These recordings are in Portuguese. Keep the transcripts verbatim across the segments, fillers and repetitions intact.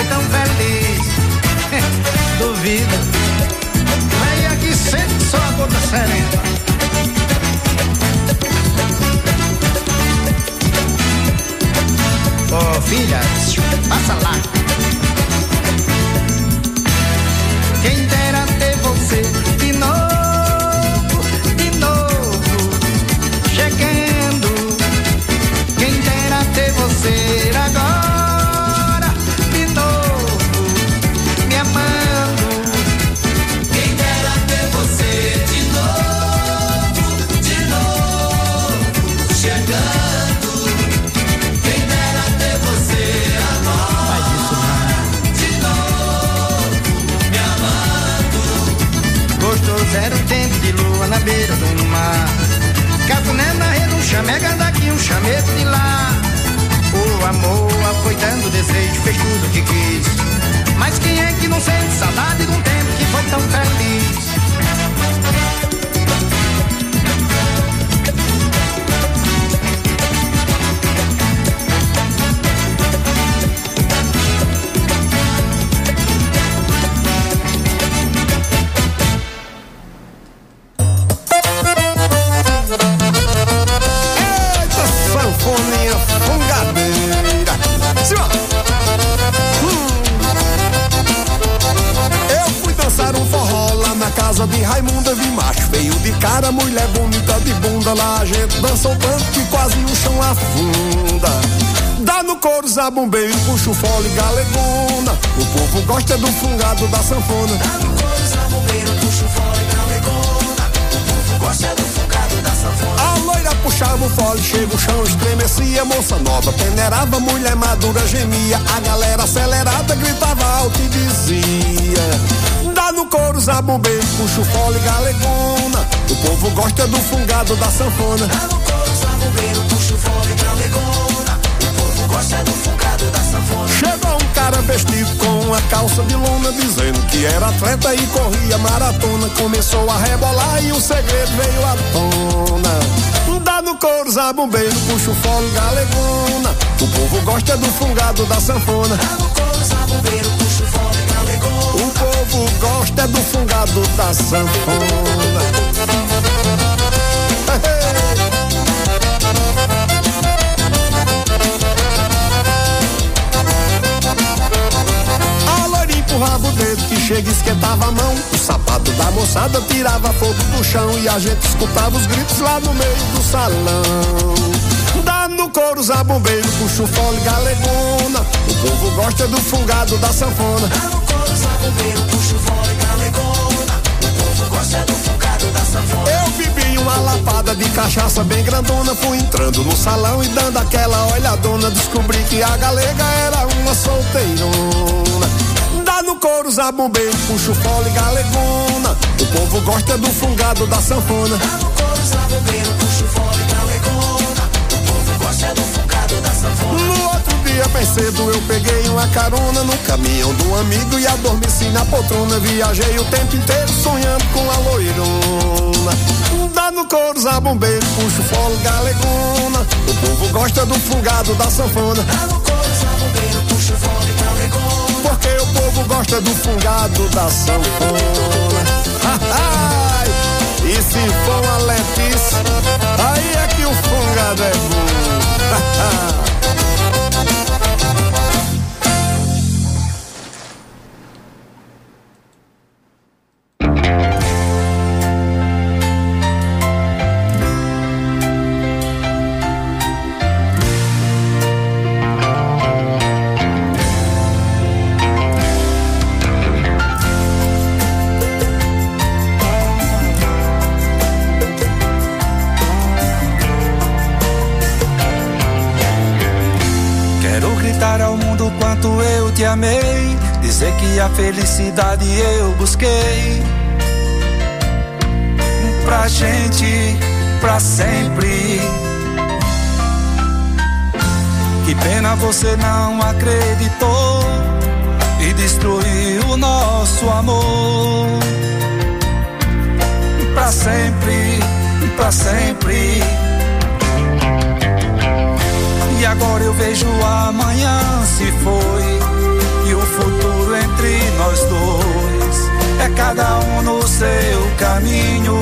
foi tão feliz. Duvido. Vem aqui, sente só a gota serena. Ô oh, filha, passa lá. Quem dera ter você de novo, de novo, chegando. Quem dera ter você agora, de novo, me amando. Quem dera ter você de novo, de novo, chegando. Quem dera ter você agora, de novo, me amando. Gostoso era o tempo de lua na beira do mar. Cafuné na rede, um chamega daqui, um chamego de lá. O amor foi dando desejo, fez tudo o que quis. Mas quem é que não sente saudade de um tempo que foi tão feliz? De Raimunda vi macho feio de cara, mulher bonita de bunda. Lá a gente dançou tanto que quase o chão afunda. Dá no couro, zabumbeiro, puxa o fole, galegona. O povo gosta do fungado da sanfona. Dá no couro, zabumbeiro, puxa o fole, galegona. O povo gosta do fungado da sanfona. A loira puxava o fole, chega o chão, estremecia. Moça nova peneirava, mulher madura gemia. A galera acelerada gritava alto e dizia: dá no couro, zabumbeiro, puxa o fole, galegona. O povo gosta do fungado da sanfona. Dá no couro, zabumbeiro, puxa o fole, galegona. O povo gosta do fungado da sanfona. Chegou um cara vestido com uma calça de lona, dizendo que era atleta e corria maratona. Começou a rebolar e o segredo veio à tona. Dá no couro, zabumbeiro, puxa o fole, galegona. O povo gosta do fungado da sanfona. Dá no couro, zabumbeiro, puxa o fole, galegona. O povo gosta do fungado da sanfona. A loirinha empurrava o dedo que chega e esquentava a mão. O sapato da moçada tirava fogo do chão. E a gente escutava os gritos lá no meio do salão. Dá no couro, zabumbeiro, puxa o fole, galegona. O povo gosta do fungado da sanfona. Dá no couro, zabumbeiro, puxa o fole, galegona. O povo gosta do fungado da sanfona. Eu bebi uma lapada de cachaça bem grandona. Fui entrando no salão e dando aquela olhadona. Descobri que a galega era uma solteirona. Dá no couro, zabumbeiro, puxa o fole, galegona. O povo gosta do fungado da sanfona. Dá no couro, zabumbeiro, puxa o fole, galegona. Gosta do fungado da sanfona. No outro dia bem cedo eu peguei uma carona no caminhão do amigo e adormeci na poltrona. Viajei o tempo inteiro sonhando com a loirona. Dá no couro, zabumbeiro, puxa o fole, galegona. O povo gosta do fungado da sanfona. Dá no couro, zabumbeiro, puxa o fole, galegona. Porque o povo gosta do fungado da sanfona. E se for uma Letícia, aí é que o fungado é bom. Te amei, dizer que a felicidade eu busquei pra gente, pra sempre. Que pena você não acreditou e destruiu o nosso amor. Pra sempre, pra sempre. E agora eu vejo amanhã se foi. E o entre nós dois, é cada um no seu caminho.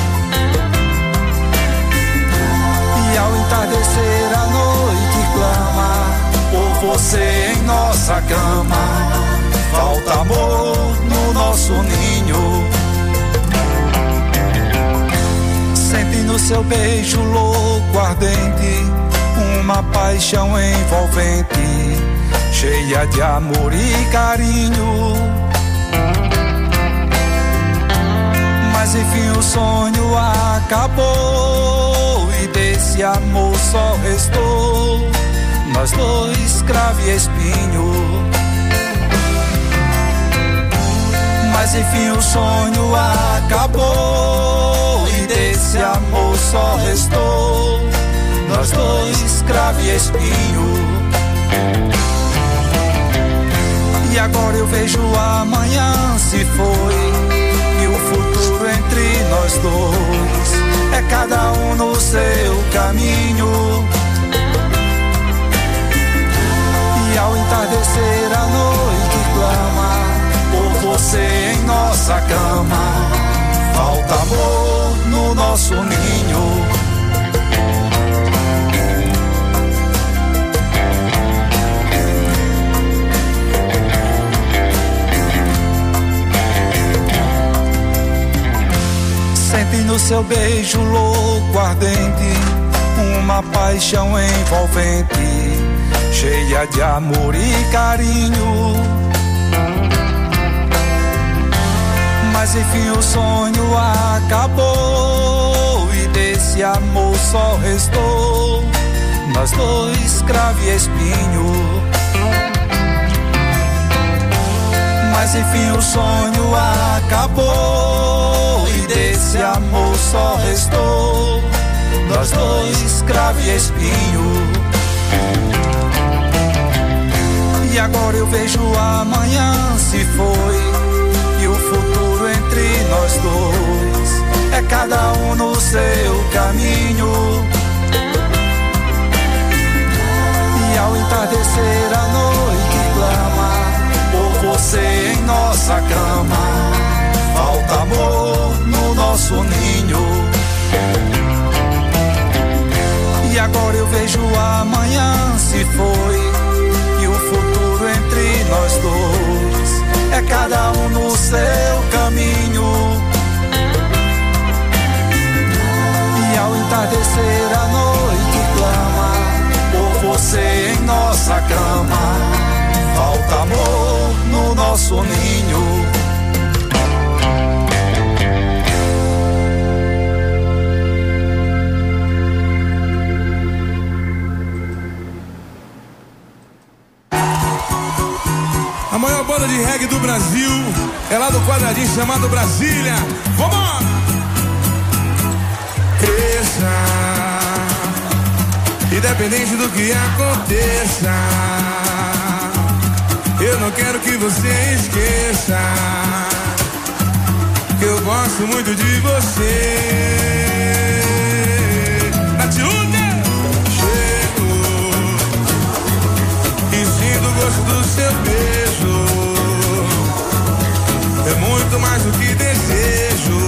E ao entardecer a noite clama por você em nossa cama. Falta amor no nosso ninho. Sente no seu beijo louco ardente uma paixão envolvente, cheia de amor e carinho. Mas enfim o sonho acabou e desse amor só restou nós dois, cravo e espinho. Mas enfim o sonho acabou e desse amor só restou nós dois, cravo e espinho. E agora eu vejo amanhã se foi, e o futuro entre nós dois, é cada um no seu caminho. E ao entardecer a noite clama por você em nossa cama. Falta amor no nosso ninho. Sente no seu beijo louco ardente uma paixão envolvente, cheia de amor e carinho. Mas enfim o sonho acabou e desse amor só restou nós dois, cravo e espinho. Mas enfim o sonho acabou e desse amor só restou nós dois, cravo e espinho. E agora eu vejo amanhã se foi, e o futuro entre nós dois, é cada um no seu caminho. E ao entardecer a noite clama por você em nossa cama. Falta amor no nosso ninho. E agora eu vejo amanhã se foi, e o futuro entre nós dois, é cada um no seu caminho. E ao entardecer a noite clama por você em nossa cama. Falta amor no nosso ninho. A maior banda de reggae do Brasil é lá do quadradinho chamado Brasília. Vambora! Cresça, independente do que aconteça, eu não quero que você esqueça que eu gosto muito de você. Natiúde! Chego e sinto o gosto do seu beijo. É muito mais do que desejo.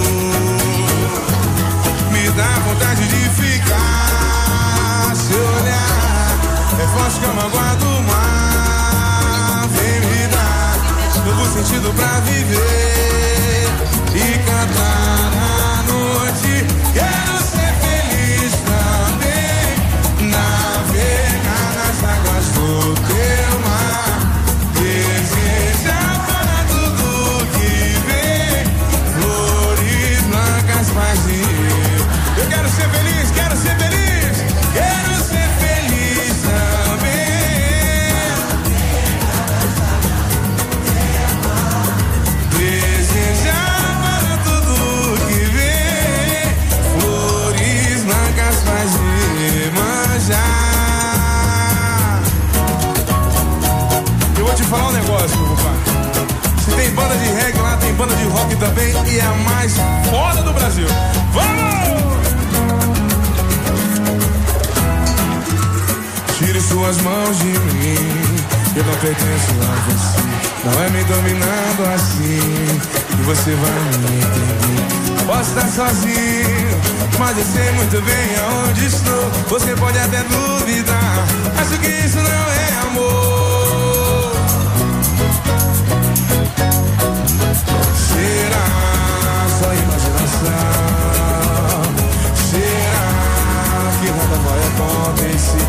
Me dá vontade de ficar. Seu olhar é forte como a água do mar. Vem me dar novo sentido pra viver e cantar na noite. Quero ser feliz também, navegar nas águas do teu mar, desejar para tudo que vem, flores blancas, paz e eu. Eu quero ser feliz, quero ser feliz, quero ser feliz também, desejar para tudo que vem, flores blancas, paz e manjar. Eu vou te falar um negócio, meu pai. Se tem banda de reggae lá, tem banda de rock também, e é a mais foda do Brasil. Vamos! Tire suas mãos de mim, eu não pertenço a você. Não é me dominando assim que você vai me entender. Posso estar sozinho, mas eu sei muito bem aonde estou. Você pode até duvidar, acho que isso não é amor. Será só imaginação? Será que nada vai acontecer?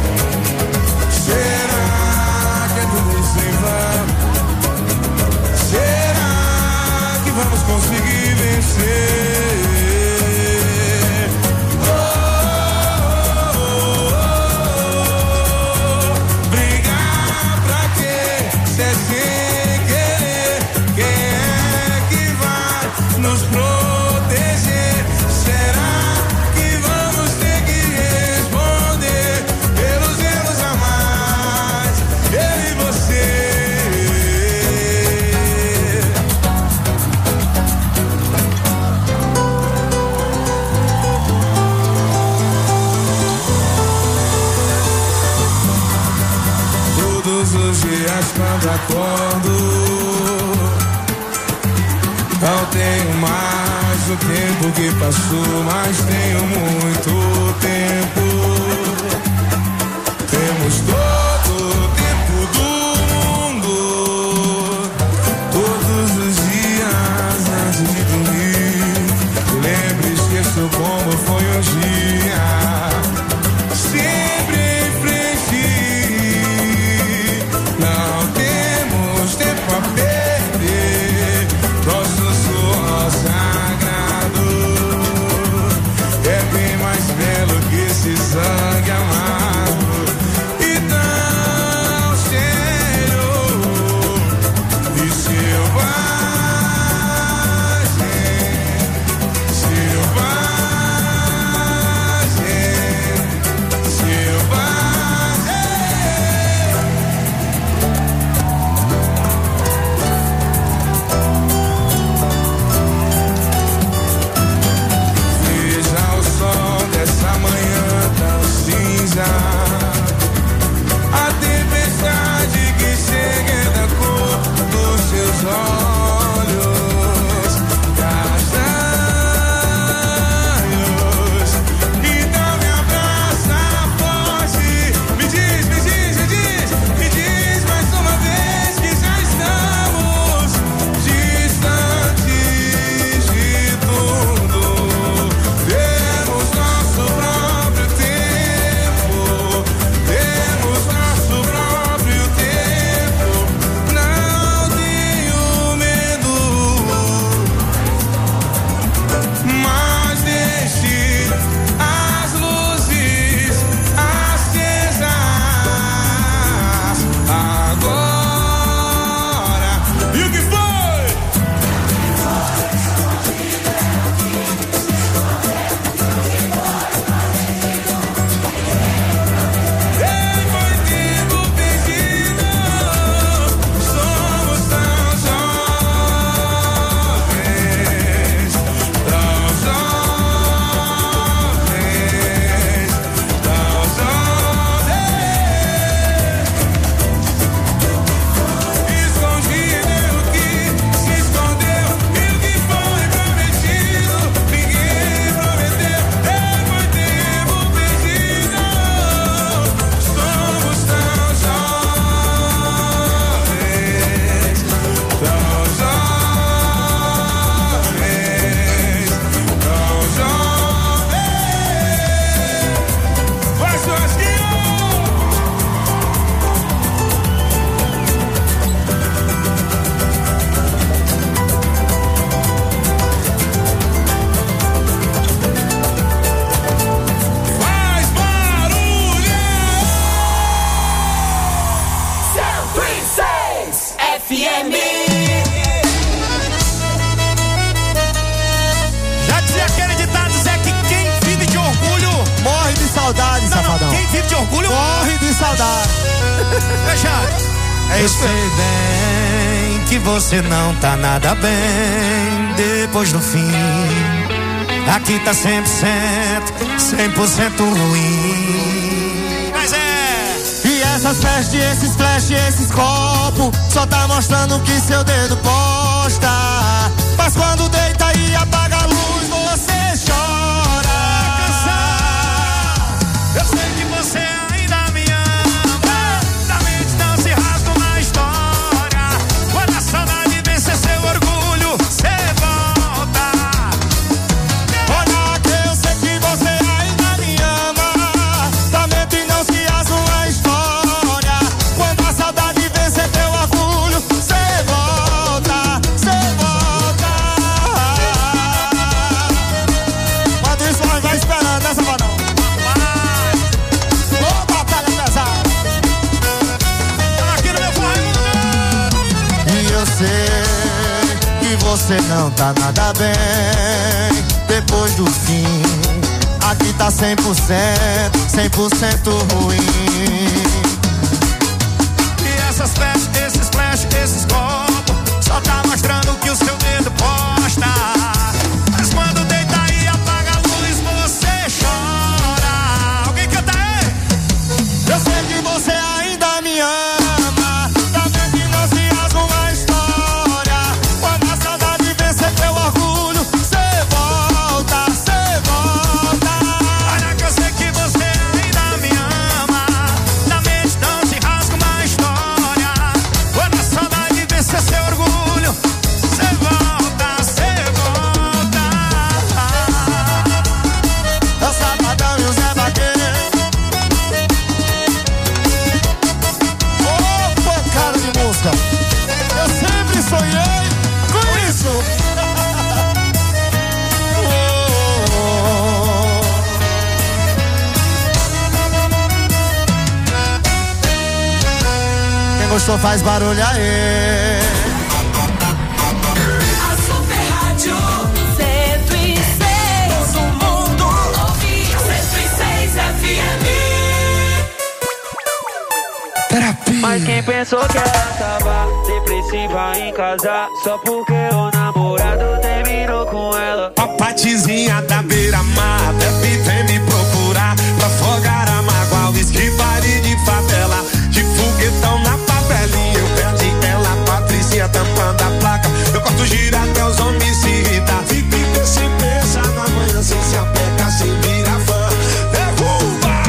Será que é tudo isso em vão? Será que vamos conseguir vencer? Oh, oh, oh, oh, oh. Brigar pra quê? Se é sem querer, quem é que vai nos proteger? Será que vamos ter que responder pelos erros a mais? Eu e você. Todos os dias quando acordo, não tenho mais o tempo que passou, mas tenho muito tempo. Temos todo o tempo do mundo, todos os dias antes de dormir. Lembre, esqueço como foi um dia, sempre em frente. Não temos tempo a perder, nosso suor sagrado é bem mais belo que esse sangue amargo e tão sério e selvagem, selvagem, selvagem. Veja o sol dessa manhã tão cinza, a tempestade que chega da cor dos seus olhos castanhos. Então me abraça forte, me diz, me diz, me diz, me diz mais uma vez que já estamos distantes de tudo. Temos nosso próprio tempo, temos nosso próprio tempo. Não tenho medo, mas deixe as luzes acesas agora. E o que foi? Ei, foi tempo perdido, somos tão jovens, tão jovens, tão jovens. Escondido é o que se escondeu, e o que foi prometido, ninguém prometeu. Ei, foi tempo perdido, somos tão jovens, tão jovens, tão jovens. Vai, churrasquinho! Faz barulho! cento e seis F M. Já dizia aquele ditado, Zé, que quem vive de orgulho Morre de saudade, Não, não, safadão. quem vive de orgulho Morre de saudade. Fecha. É Eu isso sei mesmo. bem que você não tá nada bem depois do fim. Aqui tá cem por cento, cem por cento ruim. Mas é. E essa essas festas, esses flash, esses copos só tá mostrando que seu dedo posta. Mas quando deita e apaga a luz, você chora. Eu sei que você ainda me ama, da mente não se rasga uma história. Quando a saudade vencer seu orgulho, você volta. Olha que eu sei que você ainda me ama, da mente não se rasga uma história. Quando a saudade vencer teu orgulho, você volta, você volta. Quando isso nós vai esperando, essa vai não. Eu sei que você não tá nada bem depois do fim. Aqui tá cem por cento, cem por cento ruim. E essas flash, esses flash, esses copos só tá mostrando que o seu dedo posta. Mas quando deita e apaga a luz, você chora. Alguém canta aí? Eu sei que você ainda me ama. Gostou, faz barulho aí. A Super Rádio cento e seis. Todo mundo ouve cento e seis F M. Terapia. Mas quem pensou que ela tava depressiva em casa só porque o namorado terminou com ela? A patizinha da beira-mar deve vir me procurar pra afogar a mágoa, whisky, pare de favela, de foguetão na papelinha. Eu perdi ela, Patricinha tampando a placa. Eu corto gira até os homens se irritar. Fica sem pensar na manhã, sem se apegar, sem virar fã. Derruba!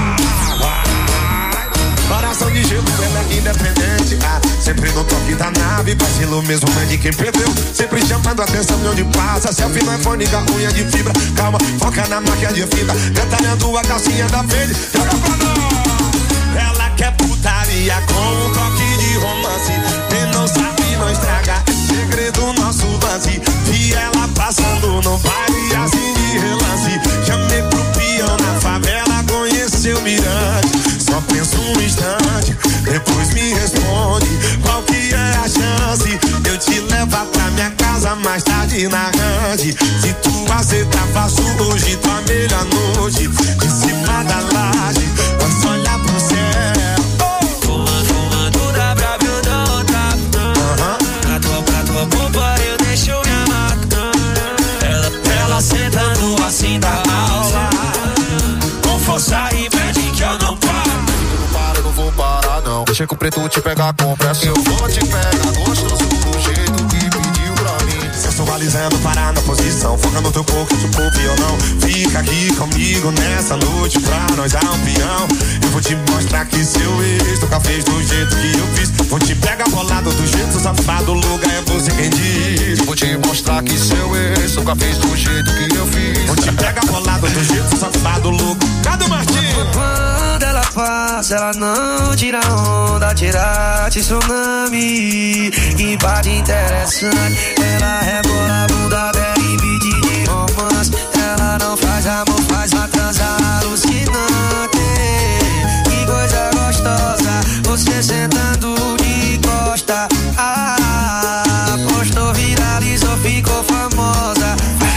Coração de gelo, ela é independente. Ah, sempre no toque da nave, vacilo mesmo, não é de quem perdeu. Sempre chamando a atenção de onde passa. Selfie no iPhone com a unha de fibra. Calma, foca na máquina de fita. Detalhando a calcinha da verde. Joga pra nós! Ela quer putaria com um toque de romance. Quem não sabe não estraga, segredo nosso lance. Vi ela passando no baile assim de relance. Chamei pro peão na favela, conheceu o mirante. Só penso um instante, depois me responde qual que é a chance. Eu te levar pra minha casa mais tarde na grande. Se tu aceitar, faço hoje tua melhor noite. De cima da laje, posso olhar pro céu. Fumando, fumando, dá pra ver o da outra. Na tua, pra tua bomba eu deixo minha marca. Ela, ela sentando assim da aula, com força e pede que eu não paro. Eu não paro, eu não vou parar não. Deixa que o preto te pegar com pressa. Eu vou te pegar gostoso do jeito que pediu pra mim. Sensualizando, parar na posição. Foca no teu corpo, tipo violão. Fica aqui comigo nessa noite pra nós dar um peão. Eu vou te mostrar que seu ex nunca fez do jeito que eu fiz. Vou te pegar bolado do jeito safado, lugar é você quem diz. Vou te mostrar que seu ex nunca fez do jeito que eu fiz. Vou te pegar bolado do jeito safado, lugar. Cadê o Martinho? Quando ela passa, ela não tira onda, tira tsunami. Que parte interessante, ela rebola a bunda velha e beat de romance. Ela não faz amor, faz uma transa alucinante. Que coisa gostosa, você sentando de costa. Ah, postou, viralizou, ficou famosa.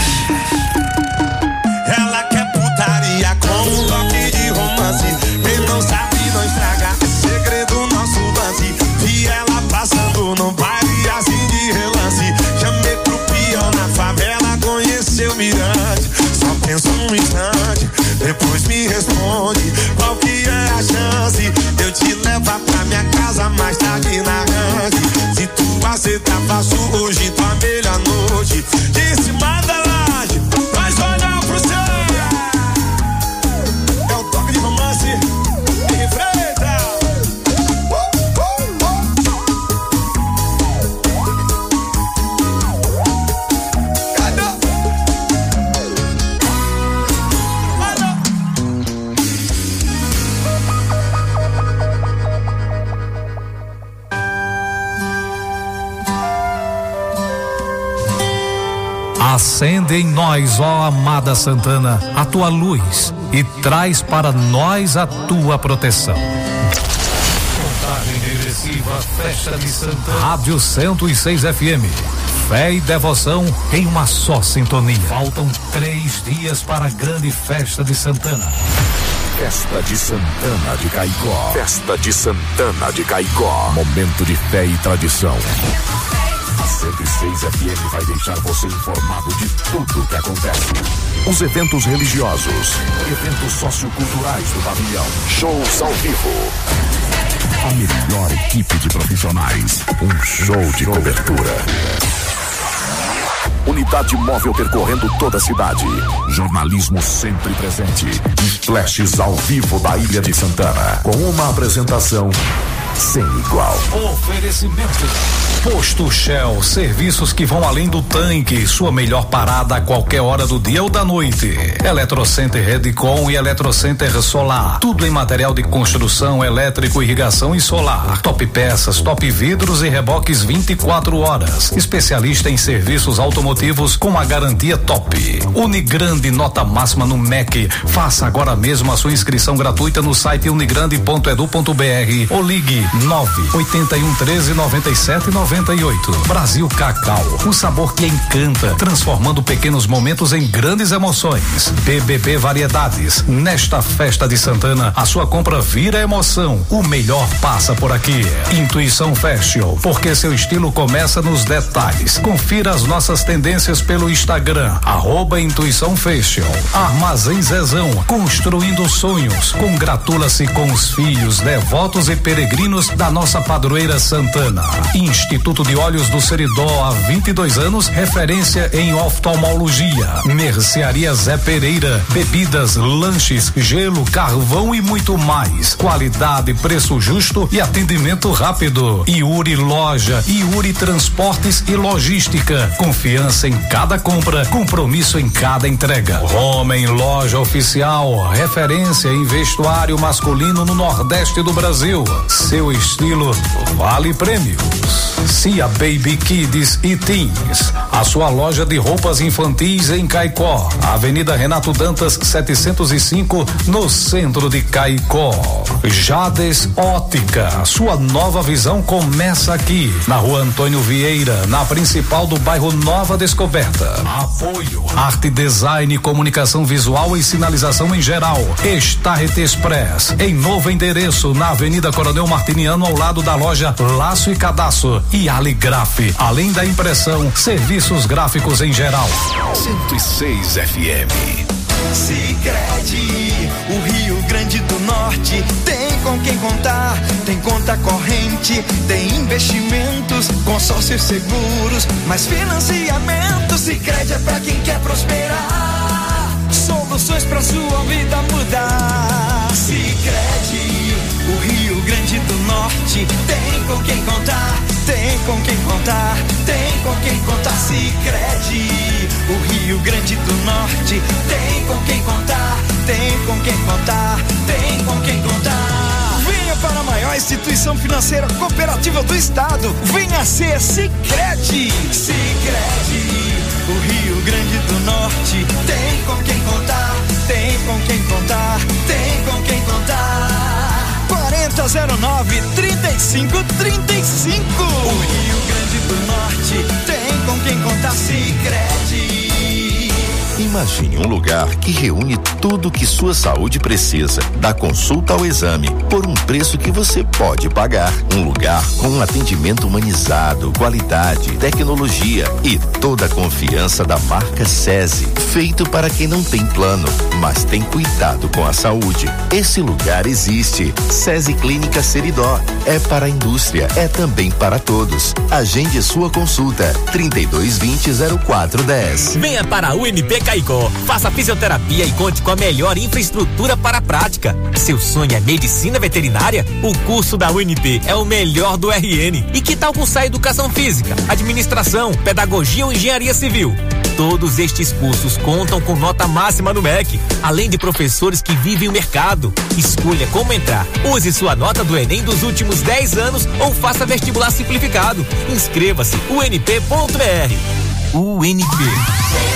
Ela quer putaria com um toque de romance. Quem não sabe não estraga, é segredo nosso lance. Vi ela passando no baile assim de relance. Chamei pro peão na favela, conheceu o mirante. Só penso um instante, Acende em nós, ó amada Santana, a tua luz e traz para nós a tua proteção. Contagem regressiva, Festa de Santana. Rádio cento e seis F M. Fé e devoção em uma só sintonia. Faltam três dias para a grande Festa de Santana. Festa de Santana de Caicó. Festa de Santana de Caicó. Momento de fé e tradição. A cento e seis F M vai deixar você informado de tudo o que acontece. Os eventos religiosos, eventos socioculturais do pavilhão, shows ao vivo. A melhor equipe de profissionais, um show de cobertura. Unidade móvel percorrendo toda a cidade. Jornalismo sempre presente. E flashes ao vivo da Ilha de Santana. Com uma apresentação sem igual. Oferecimento Posto Shell, serviços que vão além do tanque, sua melhor parada a qualquer hora do dia ou da noite. Eletrocenter Redcon e Eletrocenter Solar, tudo em material de construção, elétrico, irrigação e solar. Top peças, top vidros e reboques vinte e quatro horas. Especialista em serviços automotivos com a garantia top. Unigrande, nota máxima no M E C. Faça agora mesmo a sua inscrição gratuita no site unigrande ponto edu ponto br ou ligue nove oito um treze noventa e sete noventa e oito. Brasil Cacau, um sabor que encanta, transformando pequenos momentos em grandes emoções. B B B Variedades, nesta Festa de Santana, a sua compra vira emoção. O melhor passa por aqui. Intuição Fashion, porque seu estilo começa nos detalhes. Confira as nossas tendências pelo Instagram, arroba Intuição Fashion. Armazém Zezão, construindo sonhos. Congratula-se com os filhos, devotos e peregrinos da nossa padroeira Santana. Instituto de Olhos do Seridó, há vinte e dois anos, referência em oftalmologia. Mercearia Zé Pereira, bebidas, lanches, gelo, carvão e muito mais. Qualidade, preço justo e atendimento rápido. Iuri Loja, Iuri Transportes e Logística. Confiança em cada compra, compromisso em cada entrega. Homem Loja Oficial, referência em vestuário masculino no Nordeste do Brasil. Seu estilo vale prêmios. Cia Baby Kids e Teens, a sua loja de roupas infantis em Caicó, Avenida Renato Dantas setecentos e cinco, no centro de Caicó. Jades Ótica, sua nova visão começa aqui, na Rua Antônio Vieira, na principal do bairro Nova Descoberta. Apoio Arte Design, Comunicação Visual e Sinalização em geral. Starret Express, em novo endereço, na Avenida Coronel Martiniano, ao lado da loja Laço e Cadastro. E Aligraf, além da impressão, serviços gráficos em geral. cento e seis F M. Sicredi, o Rio Grande do Norte tem com quem contar, tem conta corrente, tem investimentos, consórcios seguros, mais financiamento. Sicredi é pra quem quer prosperar, soluções pra sua vida mudar. Sicredi, o Rio Grande do Norte tem com quem contar, tem com quem contar, tem com quem contar. Sicredi, o Rio Grande do Norte tem com quem contar, tem com quem contar, tem com quem contar. Venha para a maior instituição financeira cooperativa do estado, venha ser Sicredi. Sicredi, o Rio Grande do Norte tem com quem contar, tem com quem contar, tem com quem contar. quarenta zero nove, trinta e cinco, trinta e cinco. O Rio Grande do Norte tem com quem contar. Sicredi. Imagine um lugar que reúne tudo que sua saúde precisa, da consulta ao exame, por um preço que você pode pagar. Um lugar com um atendimento humanizado, qualidade, tecnologia e toda a confiança da marca SESI. Feito para quem não tem plano, mas tem cuidado com a saúde. Esse lugar existe. SESI Clínica Seridó. É para a indústria, é também para todos. Agende sua consulta. trinta e dois, vinte, zero quatro, dez. Venha para a U N P Caicó. Faça fisioterapia e conte com a melhor infraestrutura para a prática. Seu sonho é medicina veterinária? O curso da U N P é o melhor do R N. E que tal cursar educação física, administração, pedagogia ou engenharia civil? Todos estes cursos contam com nota máxima no M E C, além de professores que vivem o mercado. Escolha como entrar. Use sua nota do Enem dos últimos dez anos ou faça vestibular simplificado. Inscreva-se u n p ponto b r. U N P.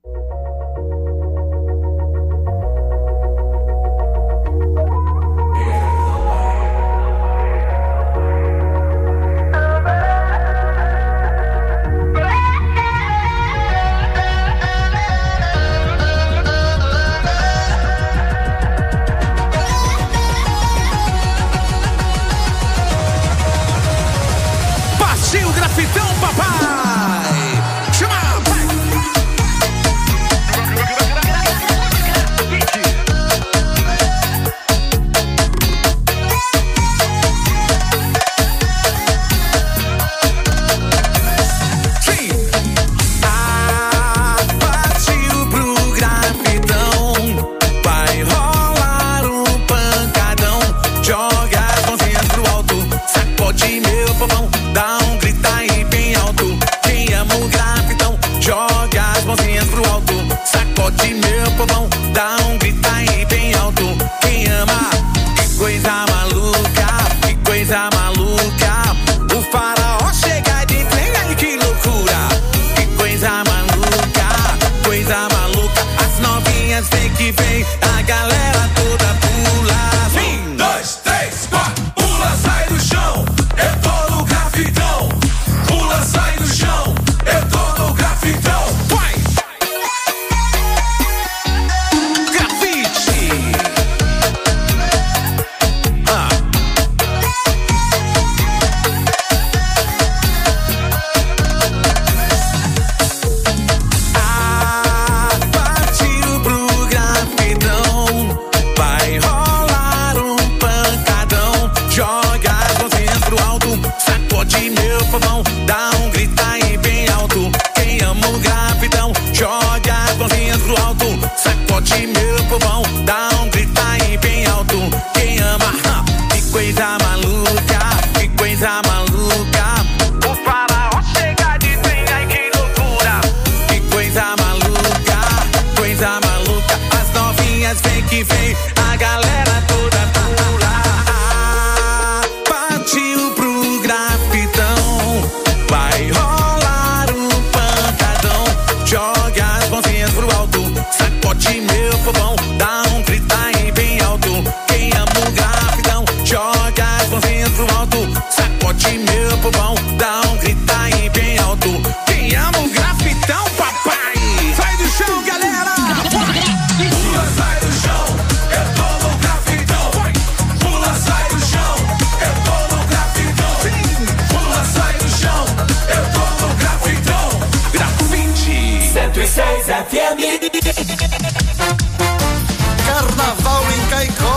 Carnaval em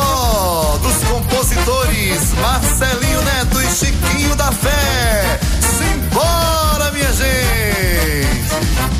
Caicó, dos compositores Marcelinho Neto e Chiquinho da Fé. Simbora, minha gente!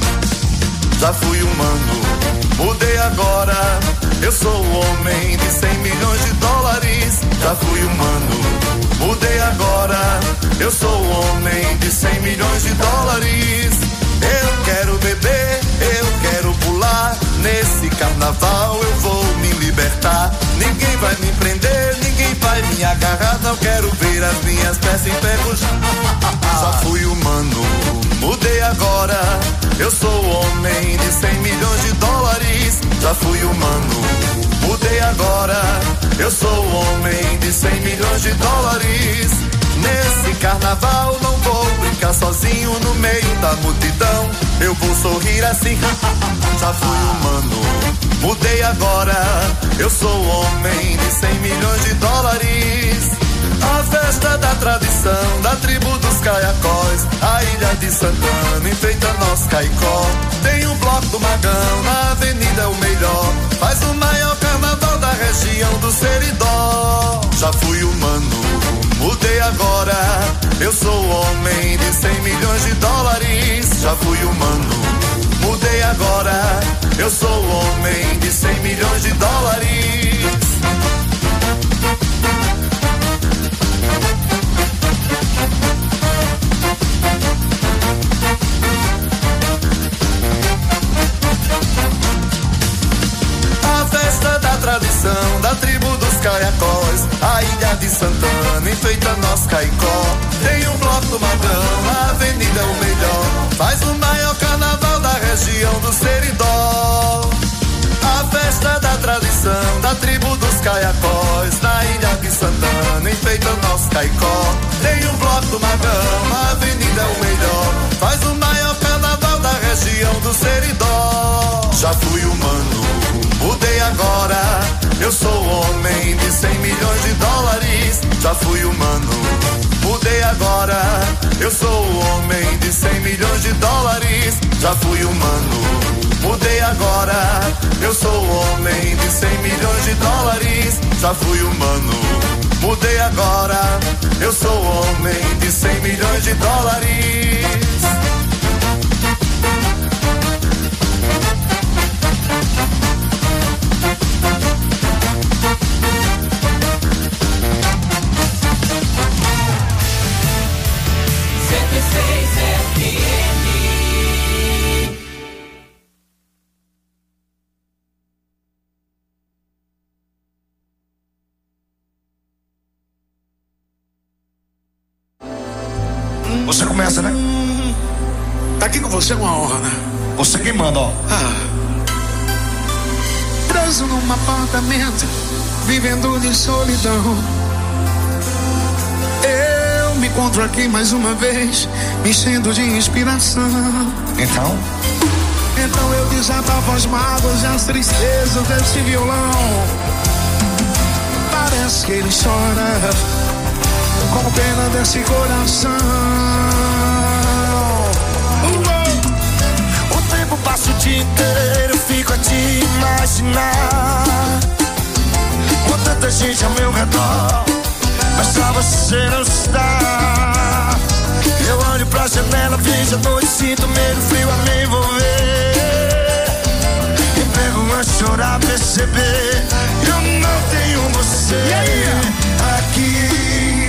Já fui humano, mudei agora. Eu sou o homem de cem milhões de dólares. Já fui humano, mudei agora. Eu sou o homem de cem milhões de dólares. Eu quero beber, eu quero pular. Nesse carnaval eu vou me libertar. Ninguém vai me prender, ninguém vai me agarrar. Não quero ver as minhas peças enferrujar. Já fui humano, mudei agora. Eu sou o homem de cem milhões de dólares. Já fui humano, mudei agora. Eu sou o homem de cem milhões de dólares. Nesse carnaval não vou brincar sozinho no meio da multidão. Eu vou sorrir assim. Já fui humano, mudei agora. Eu sou o homem de cem milhões de dólares. A festa da tradição da tribo dos caiacós, a ilha de Santana enfeita nosso Caicó. Tem um bloco do Magão na avenida o melhor. Faz o maior carnaval da região do Seridó. Já fui humano, mudei agora. Eu sou o homem de cem milhões de dólares. Já fui humano, mudei agora. Eu sou o homem de cem milhões de dólares. A festa da tradição da tribo dos caiacós, a ilha de Santana enfeita nosso Caicó. Tem um bloco do Magão, a avenida é o melhor. Faz o maior carnaval da região do Seridó. tribo dos caiacós, na ilha de Santana, enfeitando nosso Caicó. Tem o bloco do Magão, a avenida é o melhor, faz o maior carnaval da região do Seridó. Já fui humano, mudei agora, eu sou homem de cem milhões de dólares. Já fui humano, mudei agora, eu sou homem de cem milhões de dólares. Já fui humano, mudei agora, eu sou homem de cem milhões de dólares. Já fui humano, mudei agora, eu sou homem de cem milhões de dólares. Você começa, né? Tá aqui com você é uma honra, né? Você quem manda, ó. Ah. Preso num apartamento, vivendo de solidão. Eu me encontro aqui mais uma vez, me enchendo de inspiração. Então? Então eu desabafo as mágoas e as tristezas desse violão. Parece que ele chora com pena desse coração. O tempo passa o dia inteiro, eu fico a te imaginar, com tanta gente ao meu redor, mas só você não está. Eu olho pra janela, vejo a noite, sinto medo, frio a me envolver, e pego a chorar, perceber, eu não tenho você. E aí? Aqui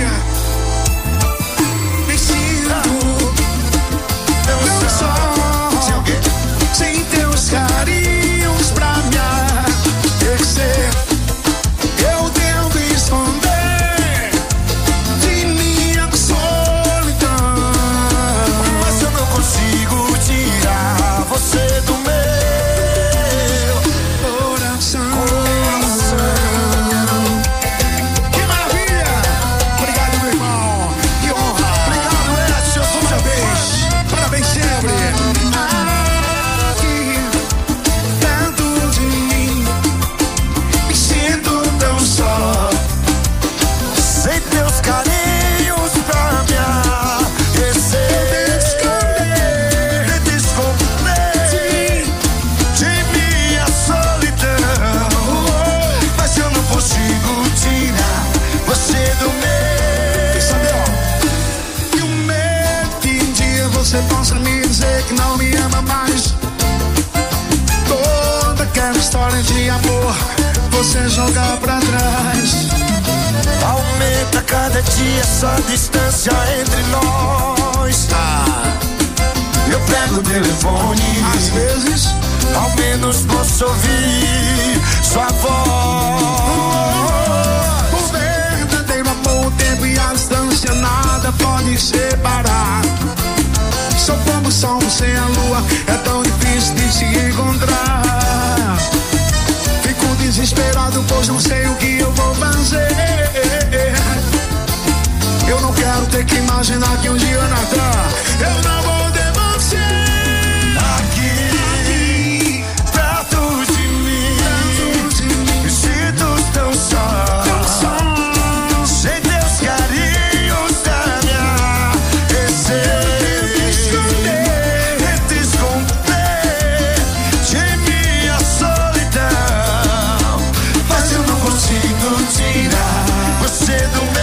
sem teus carinhos pra me aquecer, eu tento esconder de minha solidão, mas eu não consigo tirar você do meu coração. coração. Que maravilha! Obrigado, meu irmão. Que honra. Obrigado, Edson. Parabéns. Parabéns sempre. Sem teus carinhos pra me aquecer, esconder, te esconder de minha solidão, mas eu não consigo tirar você do meu. Sabe, ó, e o medo que um dia você possa me dizer que não me ama mais. Toda aquela história de amor você joga pra trás. Aumenta cada dia essa distância entre nós. Ah, eu pego o telefone, às vezes, ao menos posso ouvir sua voz. o verdadeiro amor, o tempo e a distância nada pode separar. Sou como o sol sem a lua, é tão difícil de se encontrar. Fico desesperado, pois não sei o que eu vou fazer. Eu não quero ter que imaginar que um dia, Natan, eu não vou ter você aqui, aqui perto de mim, perto de mim. Me sinto tão só, tão só, sem teus carinhos pra me aquecer, te esconder, te esconder de minha solidão, mas eu não consigo tirar você do meu.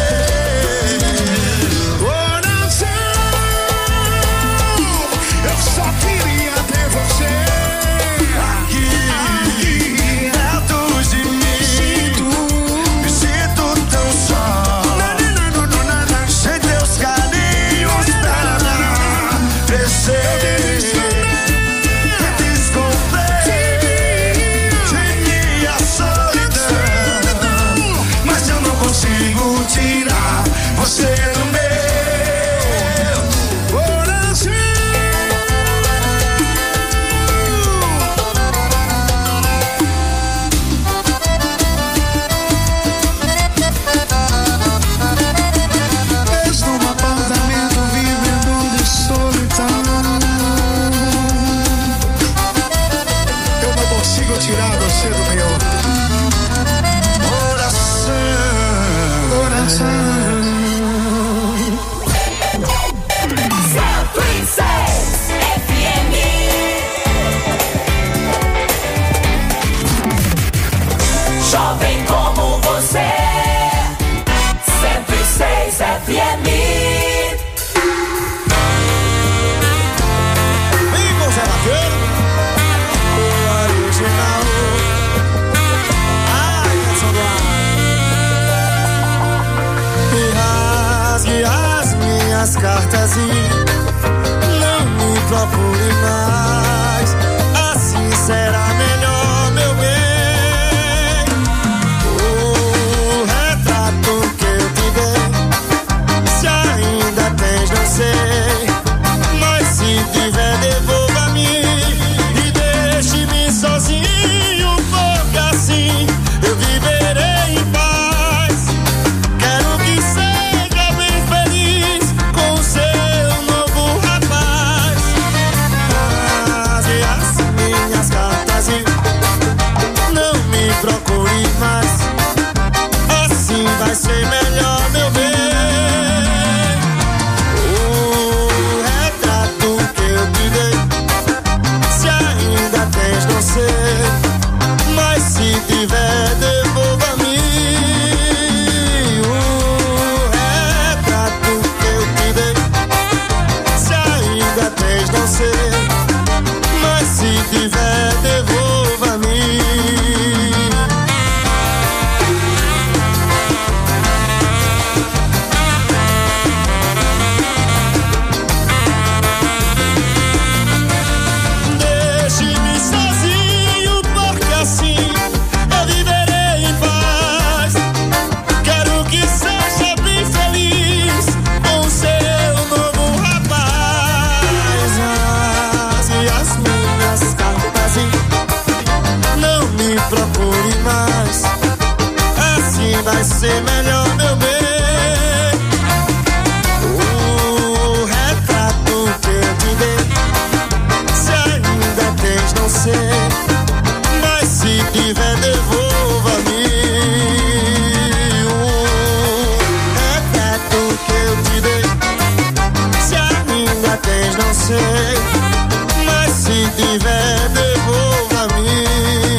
tens, não sei, mas se tiver, devolva-me.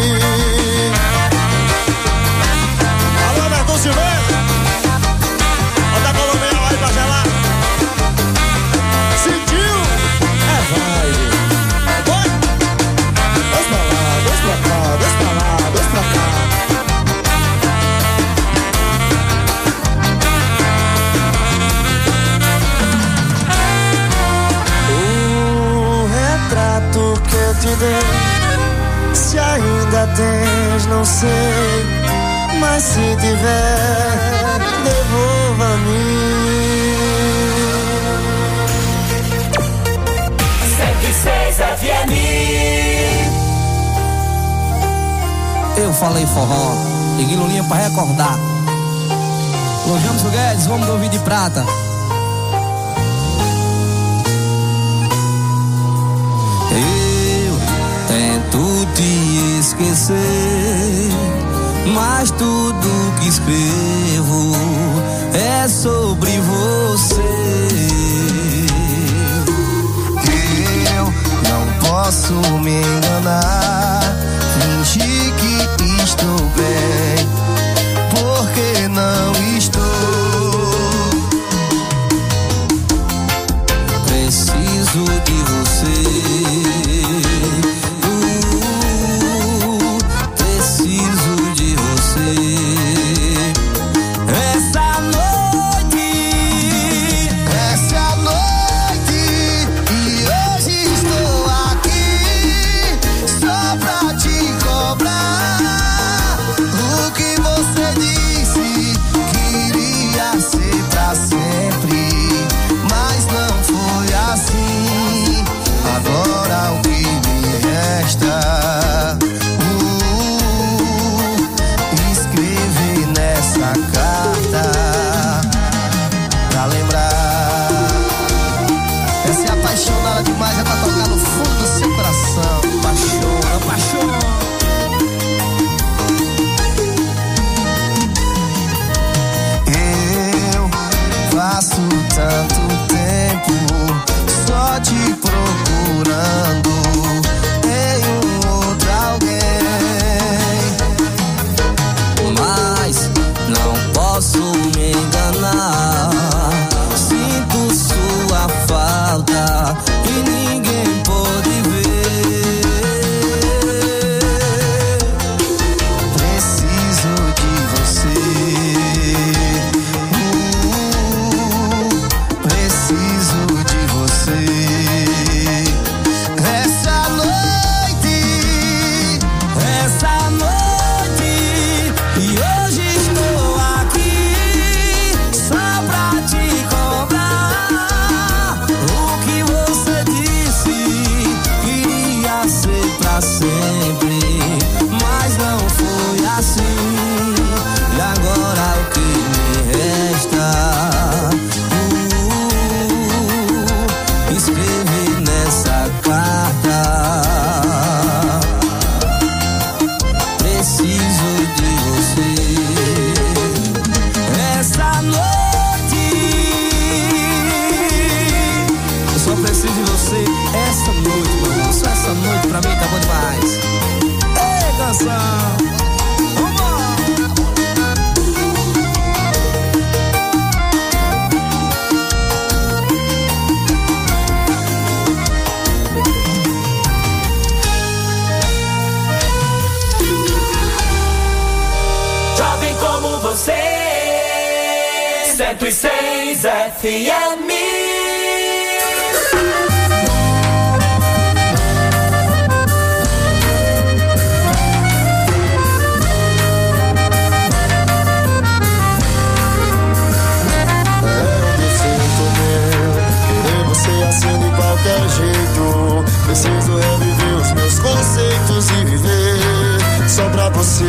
Alô, Bertão Silveira, bota a Colombiana aí pra gelar. Sentiu? É vibe. Oi! Dois pra lá, dois pra cá, dois pra lá, dois pra cá. O retrato que eu te dei, se ainda tens, não sei, mas se tiver, devolva-me. cento e seis F M. Eu falei forró, liguei Lulinha pra recordar. Lojamos o Guedes, vamos do ouvido de prata. Eu tento te esquecer, mas tudo que escrevo é sobre você. Eu não posso me enganar, fingir que estou bem, porque não estou. Preciso de você. Uh, preciso de você. Essa noite, essa noite, e hoje estou aqui só pra te cobrar. O que você disse queria ser pra sempre, mas não foi assim. Agora o que me resta, uh, escrever nessa carta pra lembrar. Essa é apaixonada demais, é pra tocar no fundo do seu coração. Apaixona, apaixona. Eu passo tanto tempo só te procurando em um outro alguém, Mas não posso me enganar. Sinto sua falta e ninguém pode ver. preciso de você. Uh, preciso de você. Essa noite, Essa noite, e hoje estou aqui só pra te cobrar. O que você disse queria ser pra sempre, mas não foi assim. E agora o que me resta, uh, escrever nessa carta. Preciso de você. Essa noite, eu só preciso de você. Essa noite, meu irmão, só essa noite pra mim tá bom demais. Ei, canção! Jovem como você, cento e seis F M. assim de qualquer jeito. Preciso reviver os meus conceitos e viver só pra você.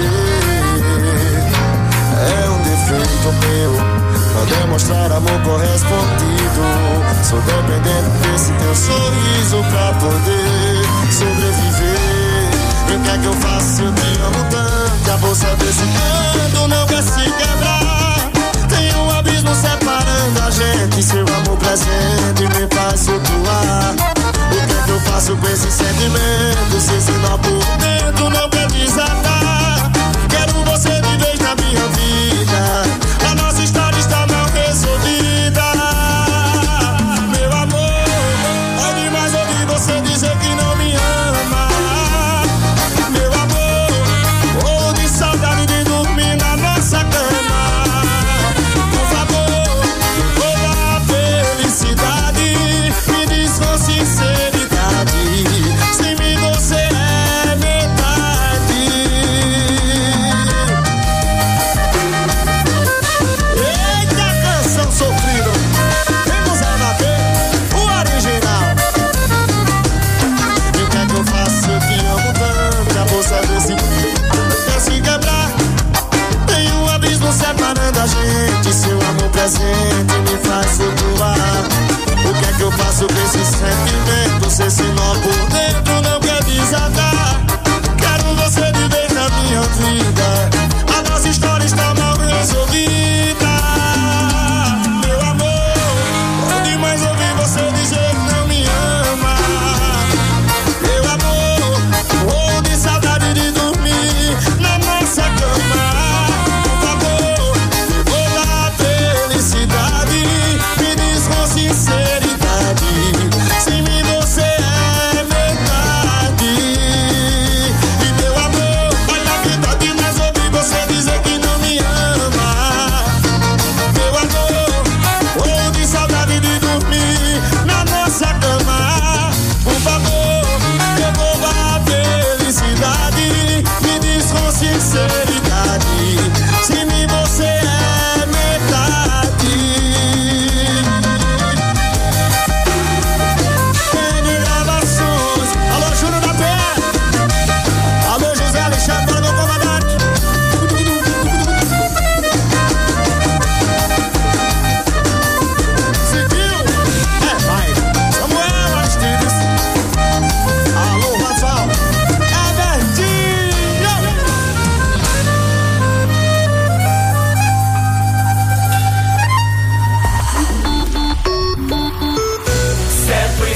É um defeito meu pra demonstrar amor correspondido. Sou dependente desse teu sorriso pra poder sobreviver. E o que é que eu faço se eu te amo tanto? A bolsa desse canto não quer se quebrar. Tem um abismo separando a gente. Seu amor presente me faz flutuar.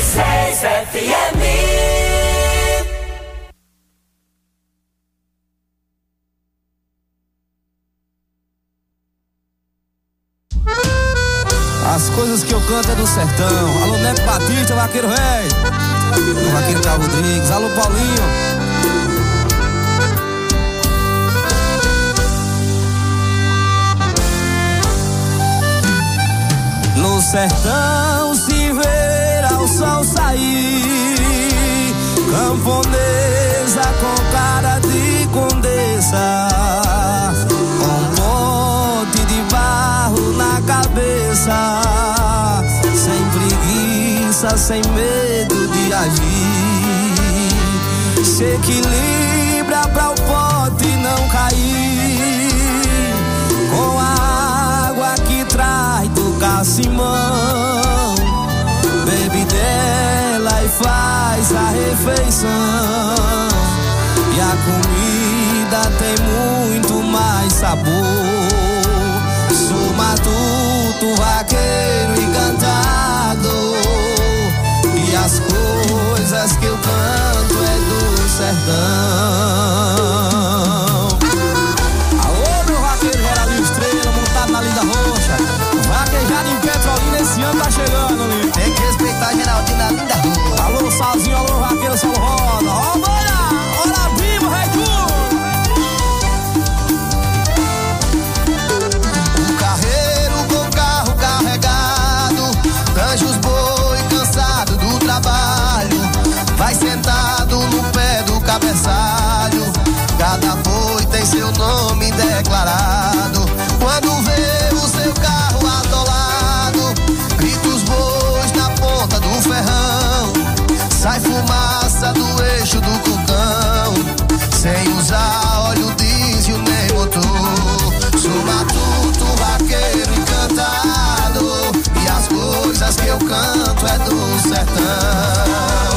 e seis F M. As coisas que eu canto é do sertão. Alô, Neto Batista, vaqueiro velho. O vaqueiro Carlos Rodrigues. Alô, Paulinho. No sertão se vê ao sol sair, camponesa com cara de condessa, com pote de barro na cabeça, sem preguiça, sem medo de agir, se equilibra pra o pote não cair, com a água que traz do Cacimão, bebe dela e faz a refeição, e a comida tem muito mais sabor. Sou matuto, vaqueiro e cantador, e as coisas que eu canto é do sertão. Alô, meu vaqueiro Geraldinho Estrela, montado na linda roxa, vaquejado em Petrolina, esse ano tá chegando ali. Tem que respeitar Geraldinho na linda roxa. Alô, Salzinho, alô, vaqueiro, Sal Roda. Ó, bora, ora viva, Rei Cu. Tange os boi cansado do trabalho, vai sentado no pé do cabeçalho. Cada boi tem seu nome declarado. Quando vê o seu carro atolado, grita os bois na ponta do ferrão. Sai fumaça do eixo do cucão, sem usar óleo diesel nem motor. Sou matuto, vaqueiro encantado, e as coisas que eu canto é do sertão.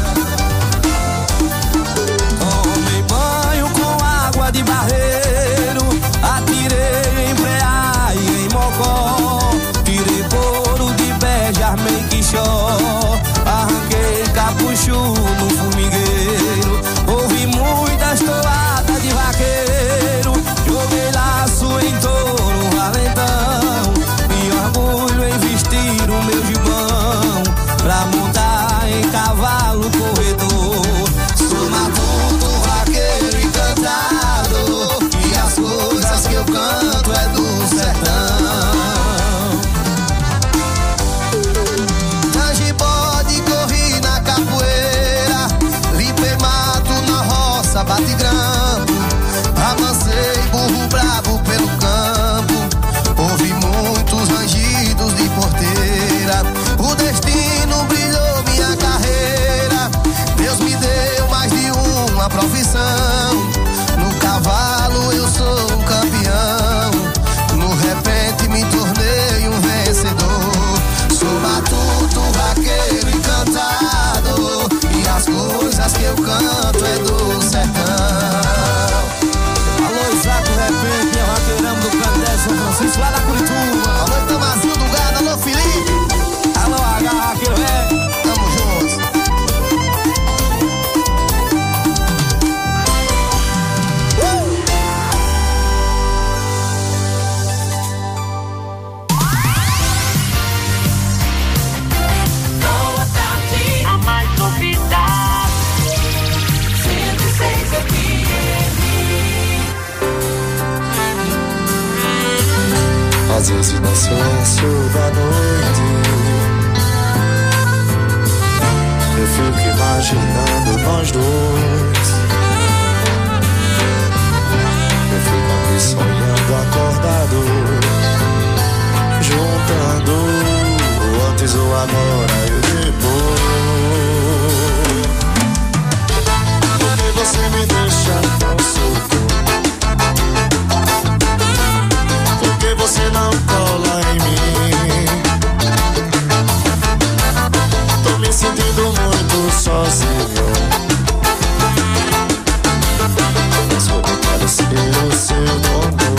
Tomei banho com água de barreiro, atirei em Preá e em Mocó, tirei couro de bege, armei quixó, arranquei capuchu no formigueiro, ouvi muitas toadas de vaqueiro, joguei laço em touro, valentão, e orgulho em vestir o meu gibão, pra montar em cavalo corredor. Sou matuto, vaqueiro encantado, e as coisas que eu canto é do sertão. Tange bode, corri na capoeira, limpei mato na roça, bate grampo, avancei burro bravo pelo campo, ouvi muitos rangidos de porteira. O destino brilhou minha carreira, Deus me deu mais de uma profissão. No cavalo eu sou um campeão, no repente me tornei um vencedor. Sou matuto, vaqueiro encantado, e as coisas que eu canto é do sertão. Alô, Isaac, repente, é vaqueirão do Candé, São Francisco, lá da Curituba. Alô, Tamazinho do Gado, alô, Felipe. Alô, H, vaqueiro velho. Tamo juntos. Boa tarde, a mais ouvida, cento e seis F M. Às vezes no silêncio da noite eu fico imaginando nós dois. Eu fico aqui sonhando acordado, juntando o antes, o agora e o depois. Porque você me deixa tão solto, porque você não cola em mim. Tô me sentindo muito sozinho, mas vou tentar ser o seu dono,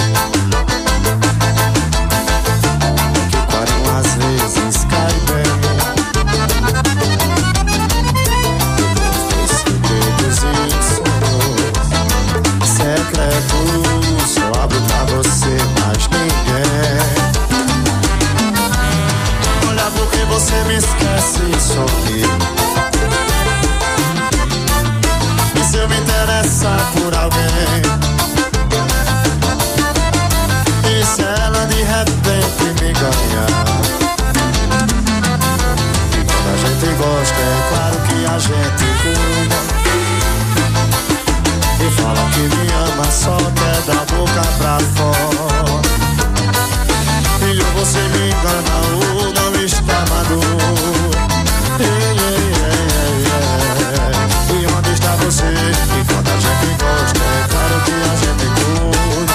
que quase às vezes cai bem. claro que a gente cuida. E fala que me ama, só quer da boca pra fora. E ou você me engana ou não está maduro. Ei, ei, ei, ei, ei. E onde está você? E quando a gente gosta, é claro que a gente cuida.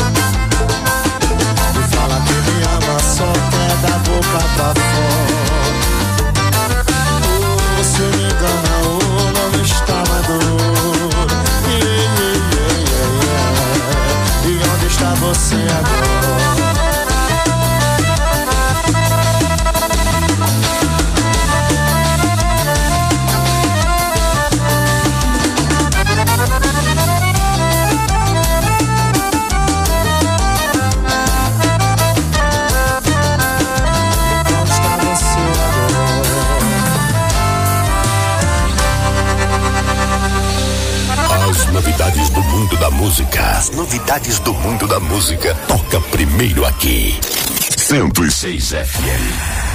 E fala que me ama, só quer da boca pra fora. Ou você me engana ou não está maduro. Ei, ei, ei, ei, ei. E onde está você agora? Novidades do mundo da música. As novidades do mundo da música. Toca primeiro aqui. cento e seis F M.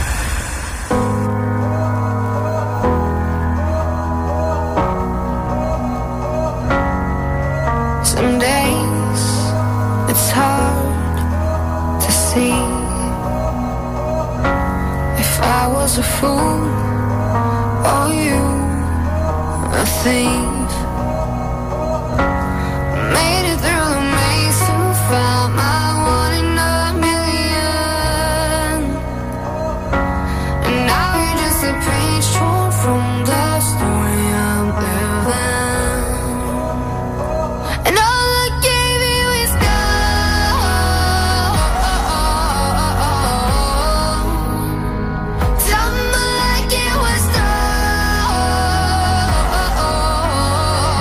Some days it's hard to see. If I was a fool or you a thief. Made it through the maze to find my one in a million. And now you're just a page torn from the story I'm living. And all I gave you is gold. Tell me like it was gold.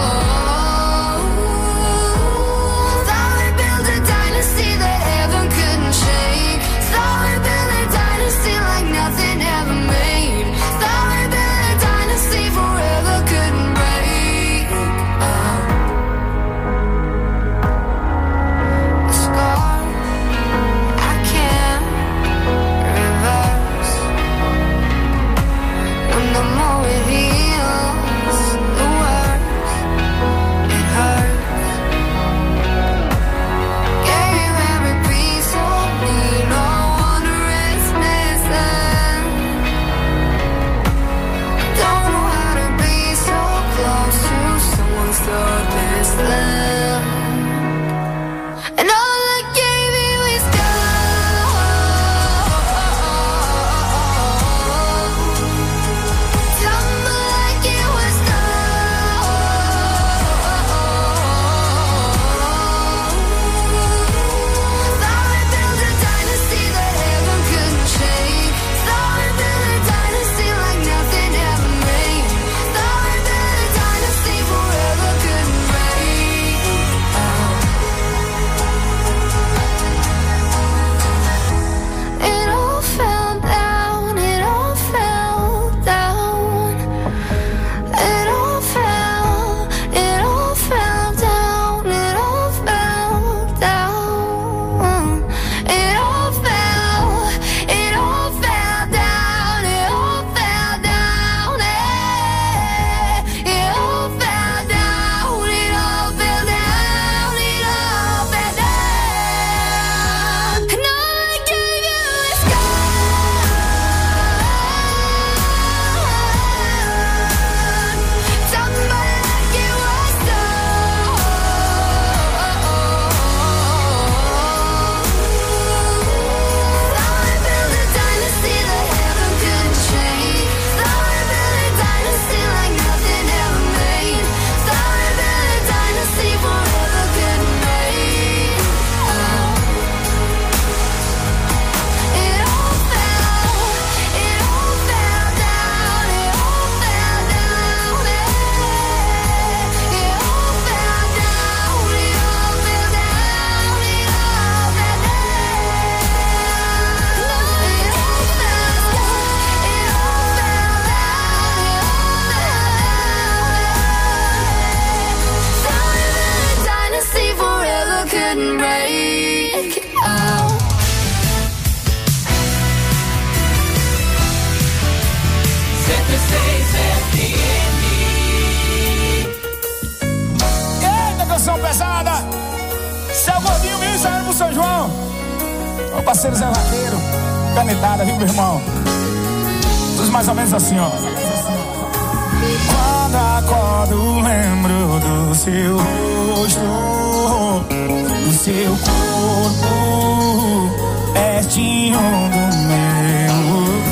Meu parceiro Zé Vaqueiro, canetada, viu, meu irmão? Diz mais ou menos assim, ó. Quando acordo, lembro do seu rosto, do seu corpo, pertinho do meu.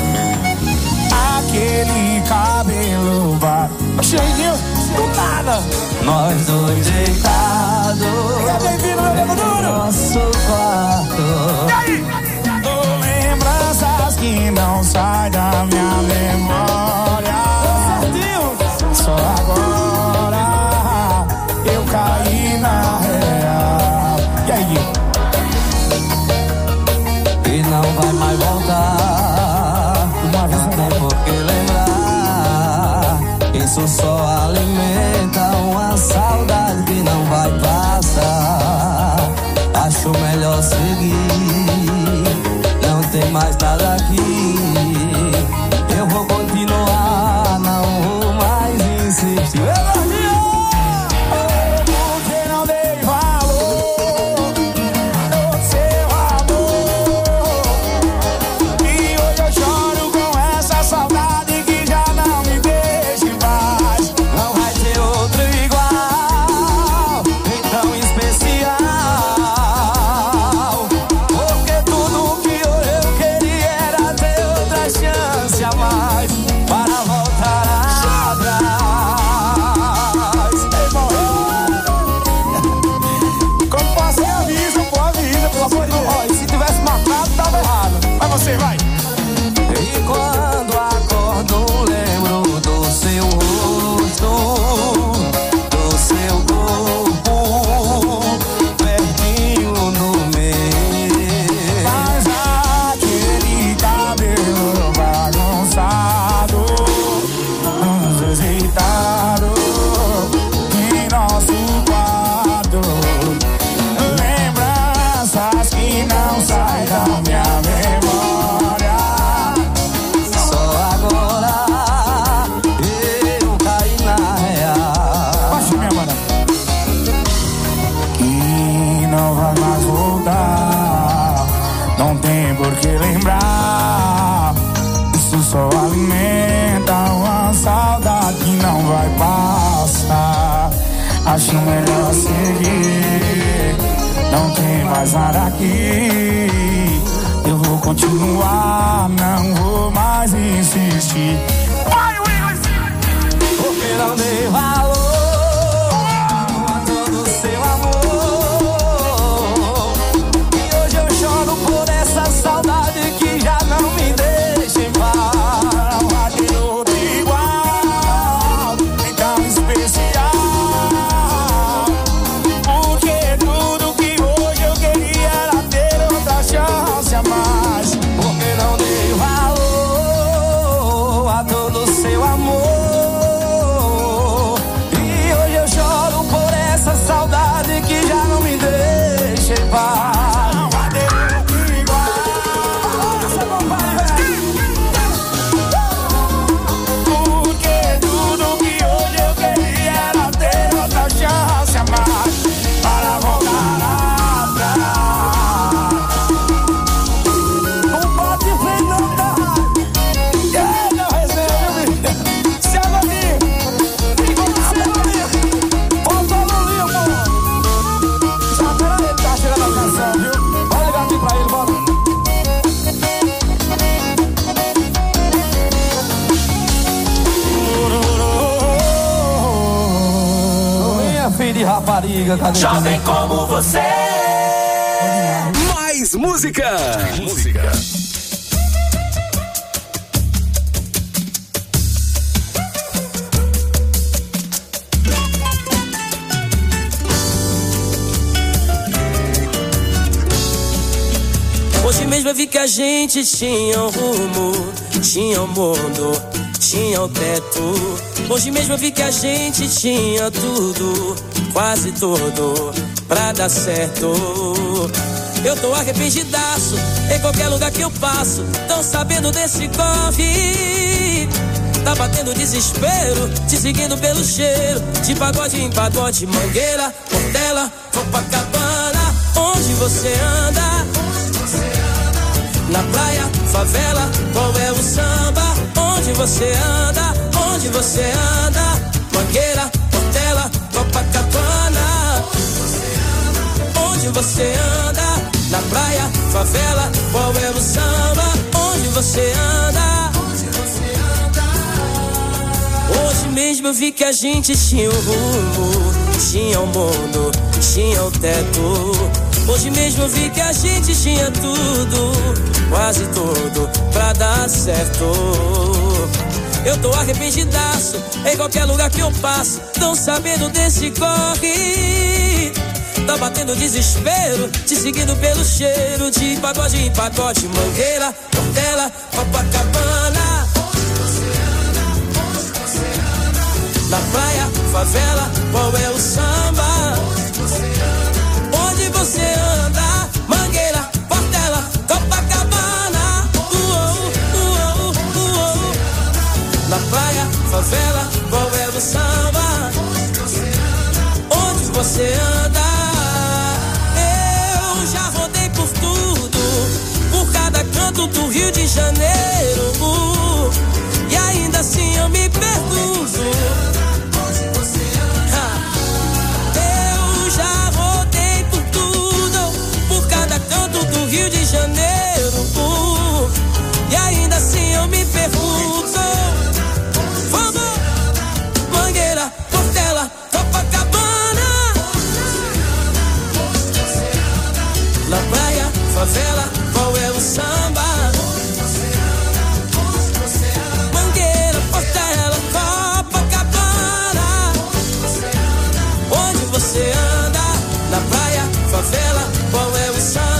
Aquele cabelo vai cheirinho do nada. Nós dois deitados no nosso quarto. E aí? Lembranças que não saem da minha memória. Só agora eu caí na real. E aí? E não vai mais voltar. Não tem por que lembrar. Isso só alimenta uma saudade que não vai passar. Acho melhor seguir. Não tem mais nada aqui. Eu vou continuar, não vou mais insistir. Porque não dei valor no seu amor. E hoje eu choro com essa saudade que já não me deixa em paz. Não vai ter outro igual, tão especial. Porque tudo que eu queria era ter outra chance a mais para voltar atrás. Ei, morreu. Quando passei avisa, pô, avisa, pelo amor de Deus. Ó, e se tivesse matado, tava errado. Vai você, vai. E quando acordo, lembro do seu rosto, do seu corpo, pertinho no meu. Mas aquele cabelo bagunçado, deseitado em nosso quarto. Lembranças que não saem da minha memória. Só agora eu caí na real. Baixa, minha mana. Que não vai mais voltar. Não tem por que lembrar. Isso só alimenta uma saudade que não vai passar. Acho melhor seguir. Não tem mais nada aqui. Eu vou continuar, não vou mais insistir. Vai, Willis! Porque não dei valor a todo seu amor. E hoje eu choro por essa saudade que já não me deixa em paz. Não vai ter outro igual, nem tão especial. Porque tudo que hoje eu queria era ter outra chance a mais. Porque não dei valor a todo seu amor. E hoje eu choro por essa saudade que já não me deixa em paz. Não vai ter outro igual. Essa bomba, porque tudo que hoje eu queria era ter outra chance a mais para voltar atrás. Não pode ver nada. É, não recebe, viu? Se avalia. Se avalia. Volta no limpo. Já pera aí, tá chegando a canção, viu? Vai ligar aqui pra ele, bora. Minha filha de rapariga, cadê você? Jovem como você. Mais música. Música. Hoje mesmo eu vi que a gente tinha um rumo, tinha um mundo, tinha um teto. Hoje mesmo eu vi que a gente tinha tudo, quase tudo, pra dar certo. Eu tô arrependidaço, em qualquer lugar que eu passo, tão sabendo desse corre. Tá batendo desespero, te seguindo pelo cheiro, de pagode em pagode, Mangueira, Portela, Copacabana. Onde você anda? na praia, favela, qual é o samba? Onde você anda? Onde você anda? Mangueira, Portela, Copacabana. Onde você anda? Na praia, favela, qual é o samba? Onde você anda? Hoje mesmo eu vi que a gente tinha um rumo, tinha um mundo, tinha um teto. Hoje mesmo eu vi que a gente tinha tudo, quase tudo, pra dar certo. Eu tô arrependidaço, em qualquer lugar que eu passo, tão sabendo desse corre. Tá batendo desespero, te seguindo pelo cheiro, de pagode em pagode, Mangueira, Portela, Copacabana. Na praia, favela, qual é o samba? Onde você anda? Mangueira, Portela, Copacabana. Uou, uou, uou. Na praia, favela, qual é o samba? Onde você anda? Eu já rodei por tudo, por cada canto do Rio de Janeiro, e ainda assim eu me pergunto. Rio de Janeiro, uh, e ainda assim eu me pergunto. Vamos! Mangueira, Portela, Copacabana. Na praia, favela, qual é o samba? Mangueira, Portela, Copacabana. Onde você anda? Na praia, favela, qual é o samba?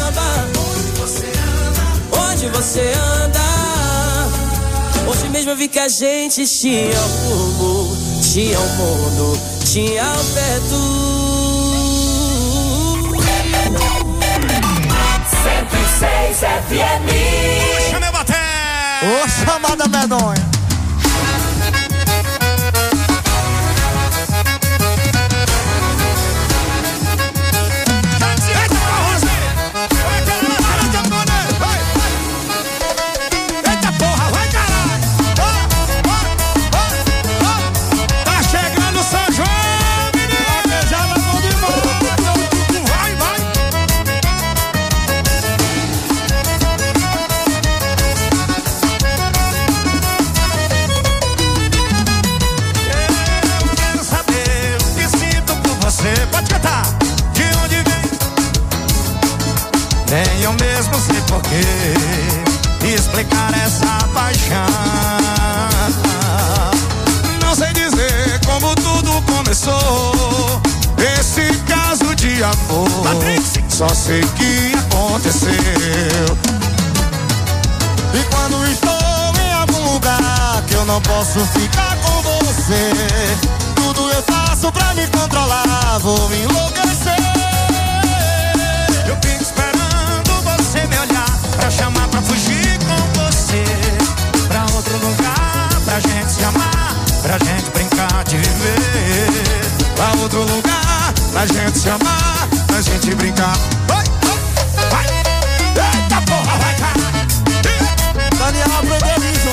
Onde você anda? Hoje mesmo eu vi que a gente tinha rumo, tinha o mundo, tinha o teto. cento e seis F M. Chama eu bater! Ô, chamada medonha! Nem eu mesmo sei porquê explicar essa paixão. Não sei dizer como tudo começou, esse caso de amor. Só sei que aconteceu. E quando estou em algum lugar que eu não posso ficar com você, tudo eu faço pra me controlar, vou me enlouquecer. Eu fico esperando você me olhar, pra chamar pra fugir com você, pra outro lugar, pra gente se amar, pra gente brincar de viver. Pra outro lugar, pra gente se amar, pra gente brincar. Vai, vai, vai. Eita porra, vai, cara. Daniel aprendeu isso.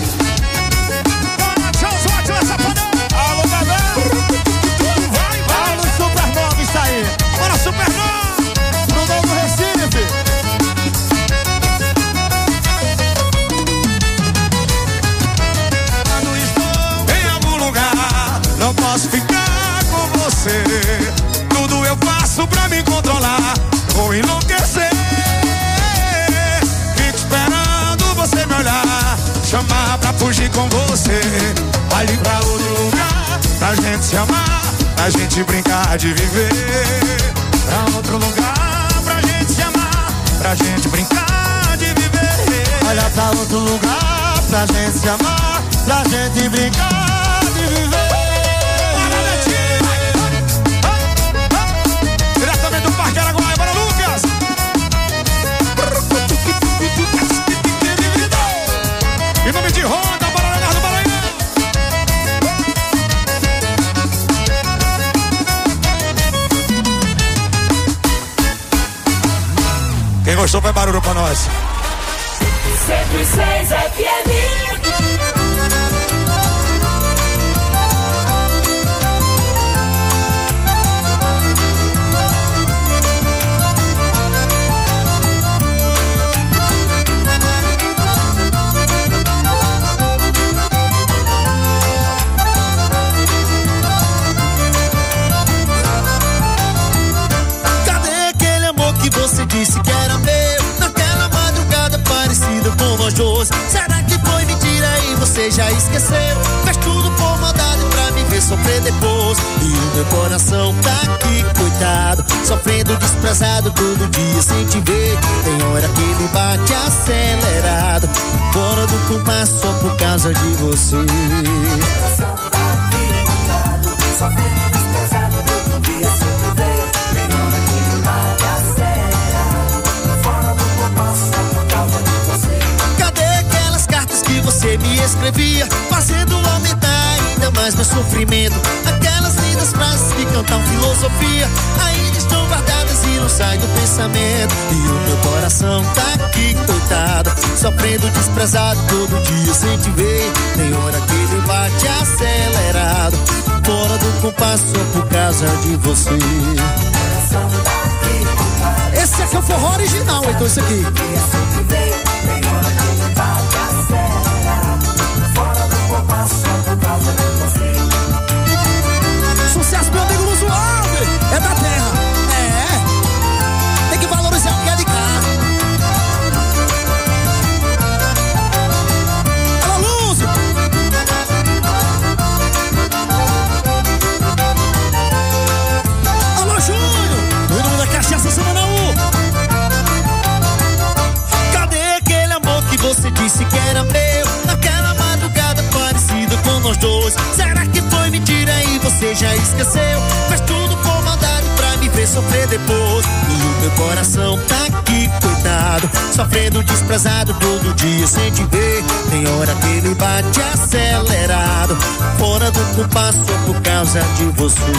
Alô, bebê. Vai, vai. Alô, Supernova, isso aí. Bora, Supernova. No novo Recife. Quando estou em algum lugar, não posso ficar com você. Tudo eu faço pra me controlar, vou enlouquecer. Fico esperando você me olhar, chamar pra fugir com você. Vale pra outro lugar, pra gente se amar, pra gente brincar de viver. Pra outro lugar, pra gente se amar, pra gente brincar de viver. Olha pra outro lugar, pra gente se amar, pra gente brincar de viver. Diretamente do Parque Araguaia, para Lucas. Em nome de Honda, para Leonardo Maranhão. Quem gostou, faz barulho pra nós. cento e seis F M. Você disse que era meu, naquela madrugada parecida com nós dois. Será que foi mentira e você já esqueceu? Fez tudo por maldade pra me ver sofrer depois. E o meu coração tá aqui, coitado, sofrendo desprezado todo dia sem te ver. Tem hora que ele bate acelerado, fora do compasso só por causa de você. Coração tá aqui, coitado, sofrendo desprezado todo dia sem te ver. Tem hora que ele bate acelerado. Cadê aquelas cartas que você me escrevia, fazendo aumentar ainda mais meu sofrimento? Aquelas lindas frases que cantam filosofia ainda estão guardadas e não saem do pensamento. E o meu coração tá aqui, coitado, sofrendo desprezado todo dia sem te ver. Tem hora que ele bate acelerado, fora do compasso só por causa de você. Esse aqui é o forró original, então esse aqui. Sucesso, meu amigo Luzo Alves, é da terra, é. Tem que valorizar o que é de cá. Alô, Luzo. Alô, Júnior, o nome da cachaça semana um. Cadê aquele amor que você disse que era meu, naquela madrugada parecida com nós dois? Será que foi mentira e você já esqueceu? Faz tudo por maldade pra me ver sofrer depois. E o meu coração tá aqui, coitado, sofrendo desprezado todo dia sem te ver. Tem hora que ele bate acelerado, fora do compasso só por causa de você.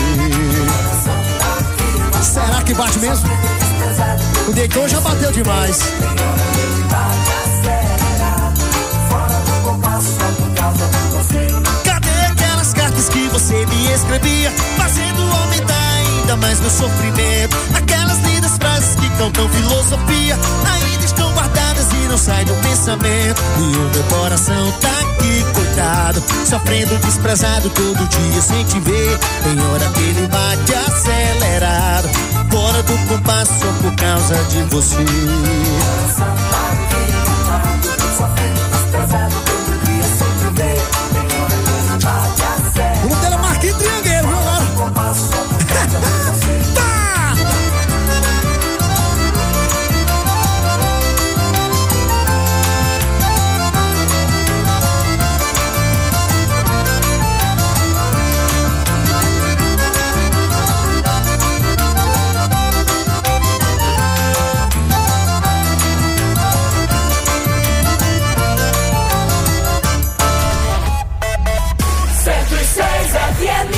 Será que bate mesmo? O Deicon já bateu demais. Cadê aquelas cartas que você me escrevia, fazendo aumentar ainda mais meu sofrimento? Aquelas lindas frases que cantam filosofia ainda estão guardadas e não saem do pensamento. E o meu coração tá aqui, coitado, sofrendo desprezado todo dia sem te ver. Tem hora que ele bate acelerado, fora do compasso só por causa de você. Coração tá aqui, coitado, sofrendo desprezado todo dia sem te ver. Tem hora que ele bate acelerado. Vamos ter a Marquinhos Triangueiro, viu agora? Compasso só por causa de você. cento e seis F M.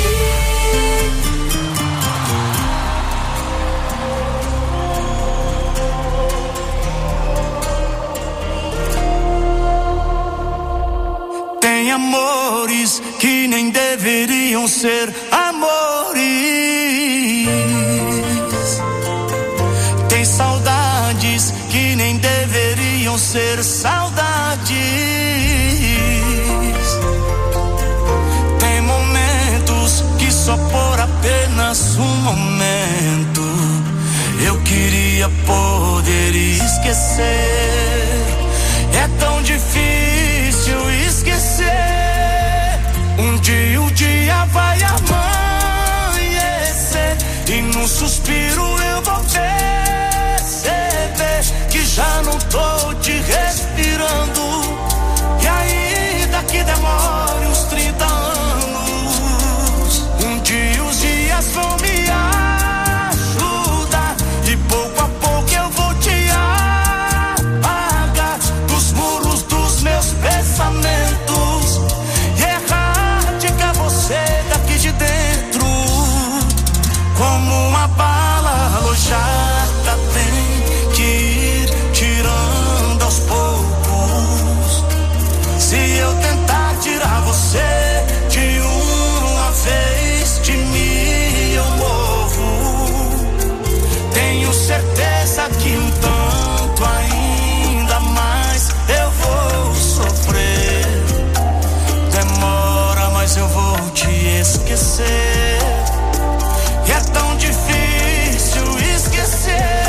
Tem amores que nem deveriam ser amores. Tem saudades que nem deveriam ser saudades. Tem momentos que só por apenas um momento eu queria poder esquecer. É tão difícil esquecer. Um dia o dia vai amanhecer e num suspiro eu vou perceber que já não tô te respirando. E ainda que demore uns trinta anos, um dia os dias vão me ajudar e pouco a pouco eu vou te apagar dos muros dos meus pensamentos e erradicar você daqui de dentro como uma bala alojada. esquecer. E é tão difícil esquecer.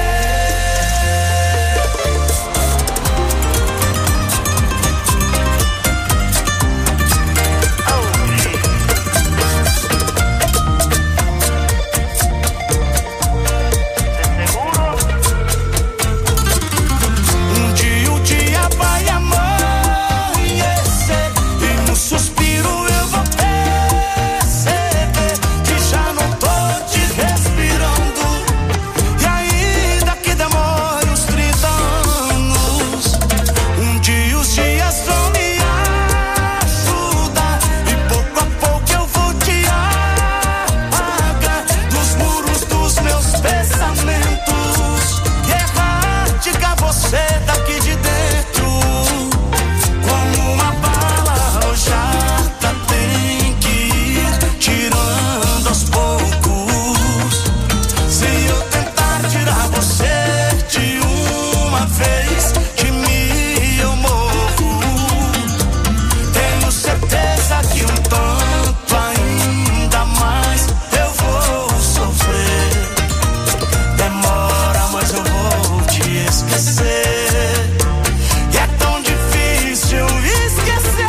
Um dia o dia vai amanhecer e no suspiro eu vou perceber que já não tô te respirando. E ainda que demore uns trinta anos, um dia os dias vão me ajudar e pouco a pouco eu vou te apagar nos muros dos meus pensamentos e erradicar você daqui de dentro. Como uma bala arrojada tem que ir tirando aos poucos. Se eu tentar tirar você de uma vez, de mim eu morro. Tenho certeza que um tanto ainda mais eu vou sofrer. Demora, mas eu vou te esquecer. E é tão difícil esquecer.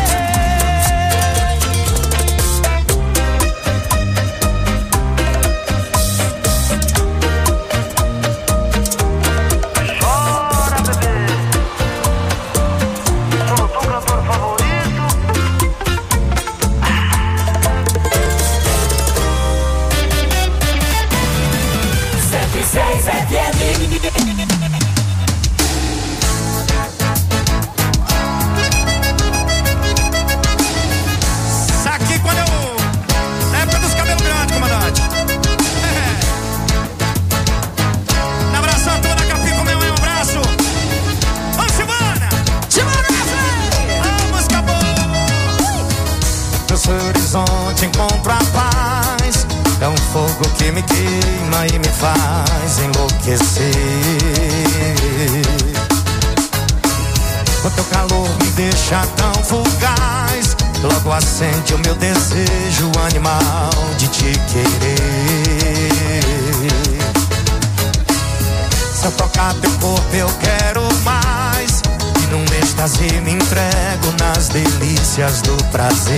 Chora, bebê. Sou teu cantor favorito. cento e seis F M. Isso aqui quando eu... Na época dos cabelos grandes, comandante. É. Na abração, toda a Capim comeu um abraço. Vamos, Silvana! Silvana! A música boa! No seu horizonte encontro a paz. É um fogo que me queima e me faz enlouquecer. O teu calor me deixa tão fugaz. Logo acende o meu desejo animal de te querer. Se eu tocar teu corpo eu quero mais. E num êxtase me entrego nas delícias do prazer.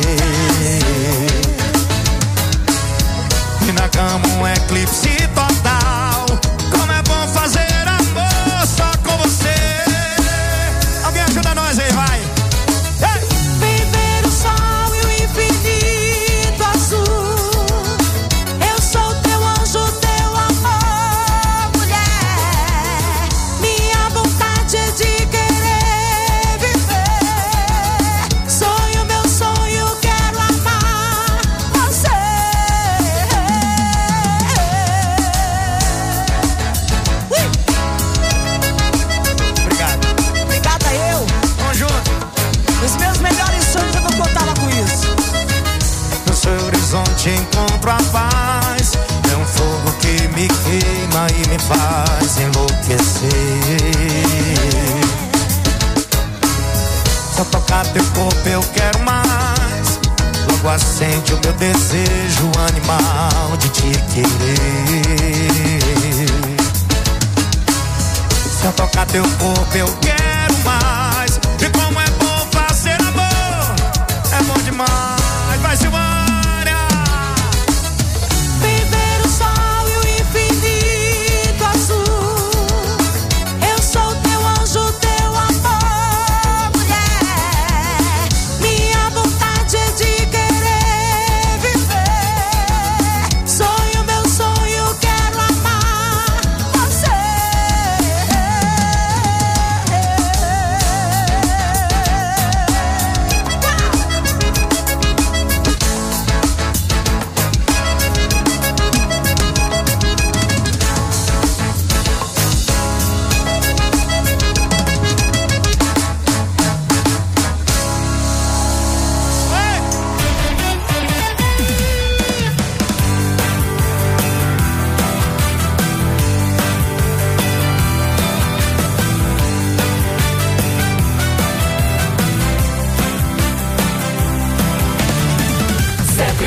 E na cama um eclipse total. Como é bom fazer amor só com você. Alguém ajuda nós aí, vai. Ei! Viver o sol e o infinito azul. Eu sou teu anjo, teu amor, mulher. Minha vontade é de querer viver. Sonho, meu sonho, quero amar você. Obrigado. Obrigada eu. Vamos junto. Os meus melhores sonhos eu não contava com isso. No seu horizonte encontro a paz. É um fogo que me queima e me faz enlouquecer. Se eu tocar teu corpo eu quero mais. Logo acende o meu desejo animal de te querer. Se eu tocar teu corpo eu quero mais. E como é bom fazer amor. É bom demais. Vai, Silvânia! Viver o sol e o infinito azul. Eu sou teu anjo, teu amor, mulher. Minha vontade é de querer viver. Sonho, meu sonho, quero amar você.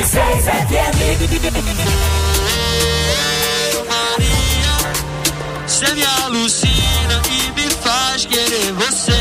e seis F M. Maria, cê me alucina e me faz querer você.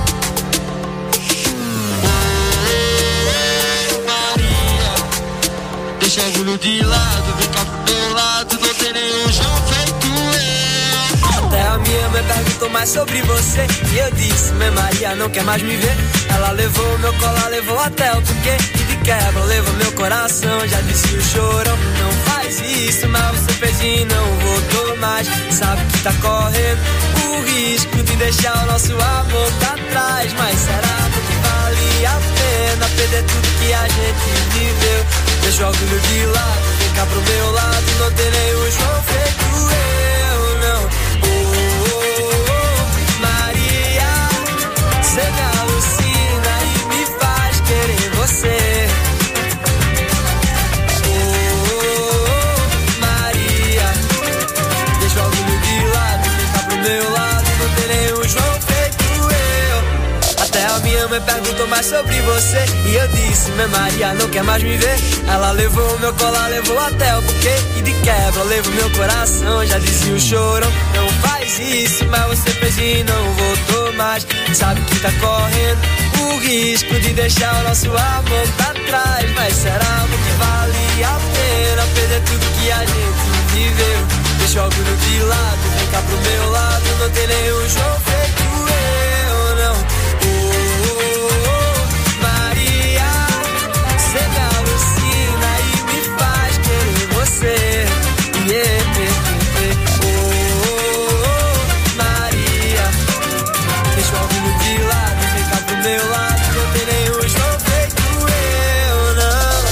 Deixa orgulho de lado, vem cá pro meu lado, não tem nenhum João feito eu. Até a minha mãe perguntou mais sobre você e eu disse, minha Maria não quer mais me ver. Ela levou meu colar, levou até o buquê e de quebra levou meu coração. Já disse o chorão, não faz isso, mas você fez e não voltou mais. Sabe que tá correndo o risco de deixar o nosso amor pra trás. Mas será que vale a pena perder tudo que a gente viveu? Deixa o orgulho de lado, vem cá pro meu lado, não tem nenhum João feito eu, não. Oh, oh, oh, Maria, cê me alucina e me faz querer você. Oh, oh, oh, Maria, deixa o orgulho de lado, vem cá pro meu lado, não tem nenhum João feito eu. Até a minha mãe perguntou mais sobre você e eu disse, minha Maria não quer mais me ver. Ela levou meu colar, levou até o buquê e de quebra levou meu coração. Já dizia o chorão, não faz isso, mas você fez e não voltou mais. Sabe que tá correndo o risco de deixar o nosso amor pra trás. Mas será que vale a pena perder tudo que a gente viveu? Deixa o orgulho de lado, vem cá pro meu lado, não tem nenhum João feito eu, não. Cê me alucina e me faz querer você. Yeah, yeah, yeah. Oh, oh, oh, Maria, deixa o orgulho de lado, vem cá pro meu lado, não tem nenhum João feito eu, não.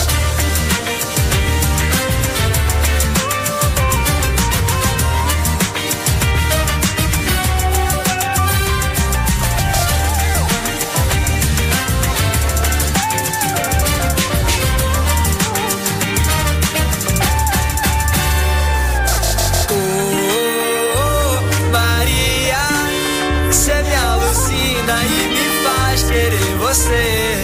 E me faz querer você.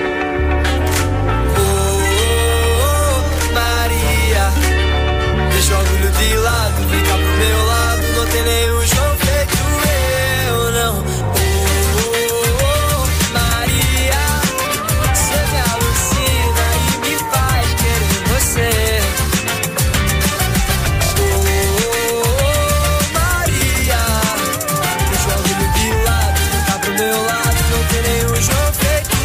Oh, oh, oh, Maria, deixa o orgulho de lado, vem cá pro meu lado, não tem nenhum João feito eu, não. Oh, oh, oh, Maria, cê me alucina e me faz querer você. Oh, oh, oh, Maria, deixa o orgulho de lado, pro meu lado, não tem nenhum João feito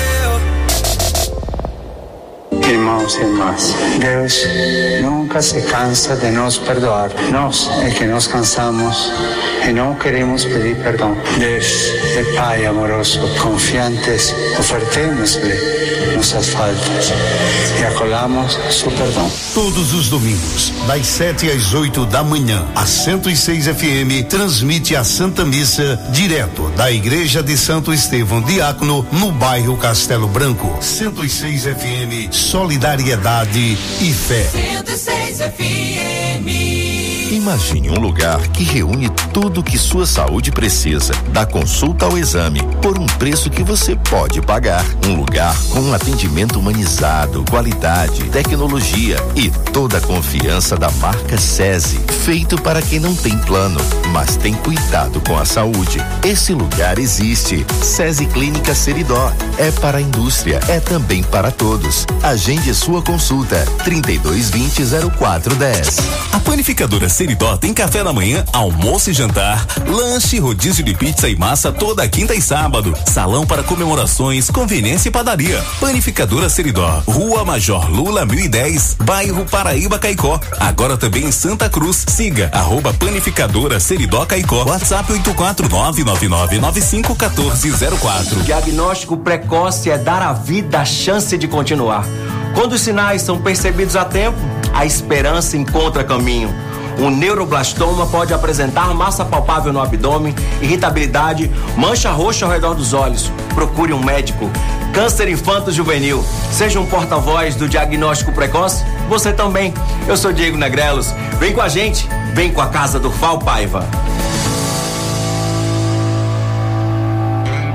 eu. Irmãos e irmãs, Deus nunca se cansa de nos perdoar. Nós é que nos cansamos e não queremos pedir perdão. Deus é Pai amoroso, confiantes, ofertemos-lhe nossas faltas e acolhamos seu perdão. Todos os domingos, das sete às oito da manhã, a cento e seis F M transmite a Santa Missa direto da Igreja de Santo Estevão Diácono, no bairro Castelo Branco. cento e seis F M, solidariedade e fé. cento e seis F M. Imagine um lugar que reúne tudo que sua saúde precisa, da consulta ao exame, por um preço que você pode pagar. Um lugar com um atendimento humanizado, qualidade, tecnologia e toda a confiança da marca SESI. Feito para quem não tem plano, mas tem cuidado com a saúde. Esse lugar existe. SESI Clínica Seridó. É para a indústria, é também para todos. Agende sua consulta. trinta e dois vinte, zero quatro dez. A panificadora Seridó tem café da manhã, almoço e jantar, lanche, rodízio de pizza e massa toda quinta e sábado, salão para comemorações, conveniência e padaria. Panificadora Seridó, Rua Major Lula mil e dez, bairro Paraíba, Caicó. Agora também em Santa Cruz. Siga arroba Panificadora Seridó Caicó. WhatsApp oito quatro nove nove nove nove cinco um quatro zero quatro. Diagnóstico precoce é dar à vida a chance de continuar. Quando os sinais são percebidos a tempo, a esperança encontra caminho. Um neuroblastoma pode apresentar massa palpável no abdômen, irritabilidade, mancha roxa ao redor dos olhos. Procure um médico. Câncer infanto-juvenil. Seja um porta-voz do diagnóstico precoce. Você também. Eu sou Diego Negrelos. Vem com a gente. Vem com a Casa do Val Paiva.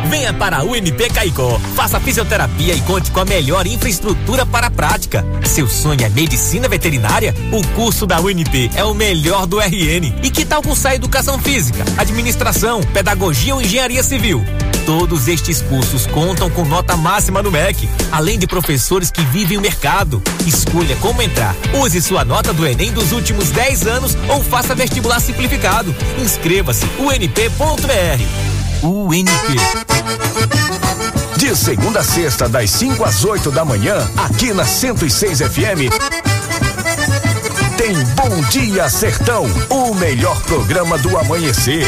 Venha para a U N P Caicó, faça fisioterapia e conte com a melhor infraestrutura para a prática. Seu sonho é medicina veterinária? O curso da U N P é o melhor do R N. E que tal cursar educação física, administração, pedagogia ou engenharia civil? Todos estes cursos contam com nota máxima no M E C, além de professores que vivem o mercado. Escolha como entrar. Use sua nota do Enem dos últimos dez anos ou faça vestibular simplificado. Inscreva-se u n p ponto b r. U N P. De segunda a sexta, das cinco às oito da manhã, aqui na cento e seis F M. Tem Bom Dia Sertão, o melhor programa do amanhecer.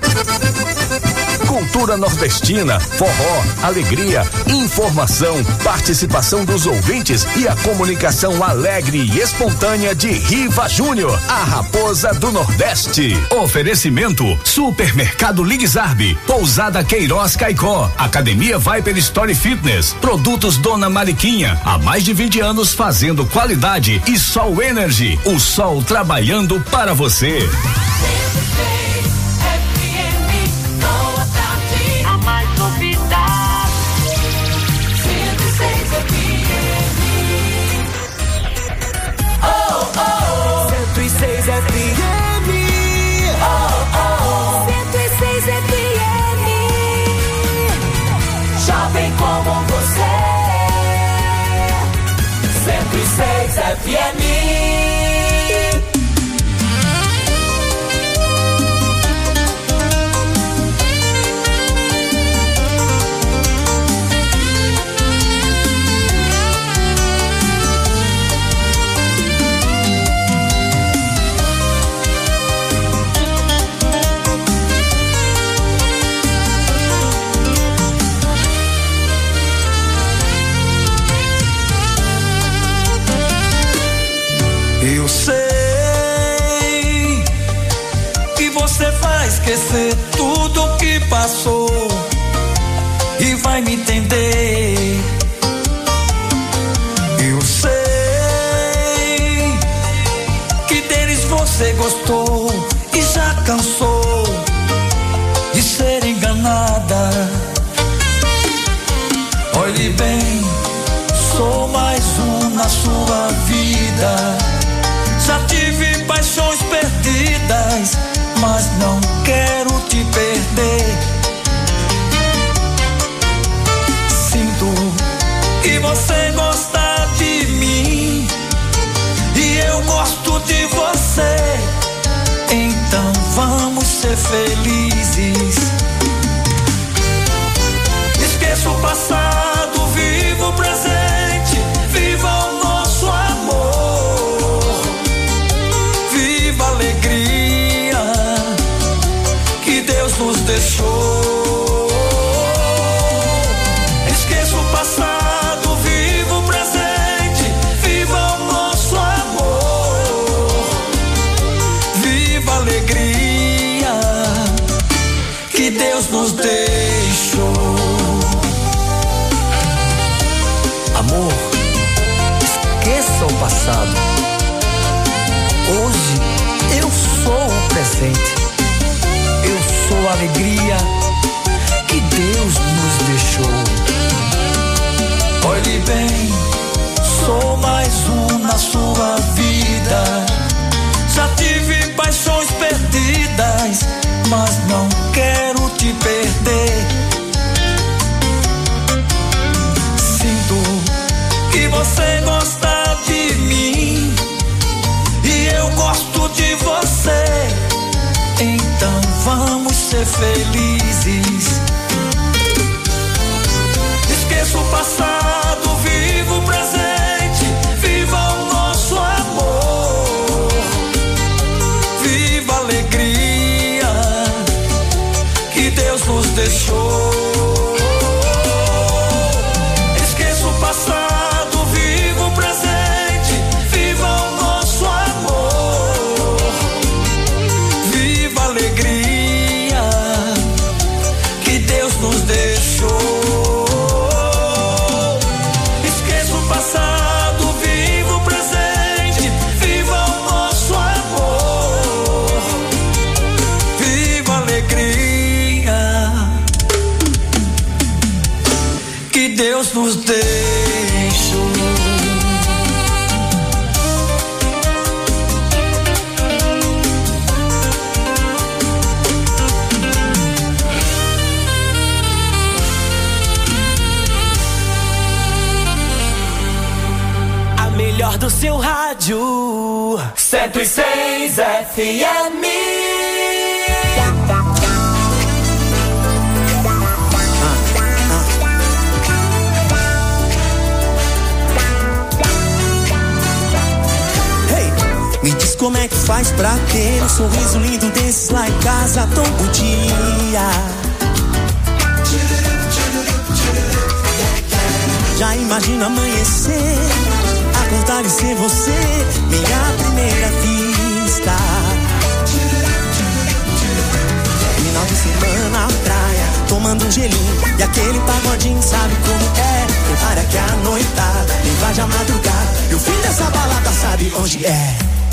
Cultura nordestina, forró, alegria, informação, participação dos ouvintes e a comunicação alegre e espontânea de Riva Júnior, a raposa do Nordeste. Oferecimento: Supermercado Ligzarbe, Pousada Queiroz Caicó, Academia Viper Story Fitness, Produtos Dona Mariquinha, há mais de vinte anos fazendo qualidade, e Sol Energy, o sol trabalhando para você. F M. Eu sei que você vai esquecer tudo que passou e vai me entender. Eu sei que deles você gostou e já cansou de ser enganada. Olhe bem, sou mais um na sua vida. Já tive paixões perdidas, mas não quero te perder. Sinto que você gosta de mim e eu gosto de você. Então vamos ser felizes. Esqueça o passado, viva o presente, viva o nosso amor. Viva a alegria que Deus nos deixou. Esqueça o passado, viva o presente, viva o nosso amor. Viva a alegria que Deus nos deixou. Amor, esqueça o passado. Hoje eu sou o presente. Eu sou a alegria que Deus nos deixou. Olhe bem, sou mais um na sua vida. Já tive paixões perdidas, mas não quero te perder. Que você gosta de mim e eu gosto de você. Então vamos ser felizes. Esqueça o passado, viva o presente, viva o nosso amor. Viva a alegria que Deus nos deixou. Esqueça o passado, nos deixou. Esqueça melhor do seu rádio. cento e seis F M. Me diz como é que faz pra ter um sorriso lindo desses lá em casa todo dia. Já imagina amanhecer, acordar e ser você, minha primeira vista. Final de semana na praia, tomando um gelinho e aquele pagodinho, sabe como é? Prepara que a noitada invade a madrugada e o fim dessa balada sabe onde é.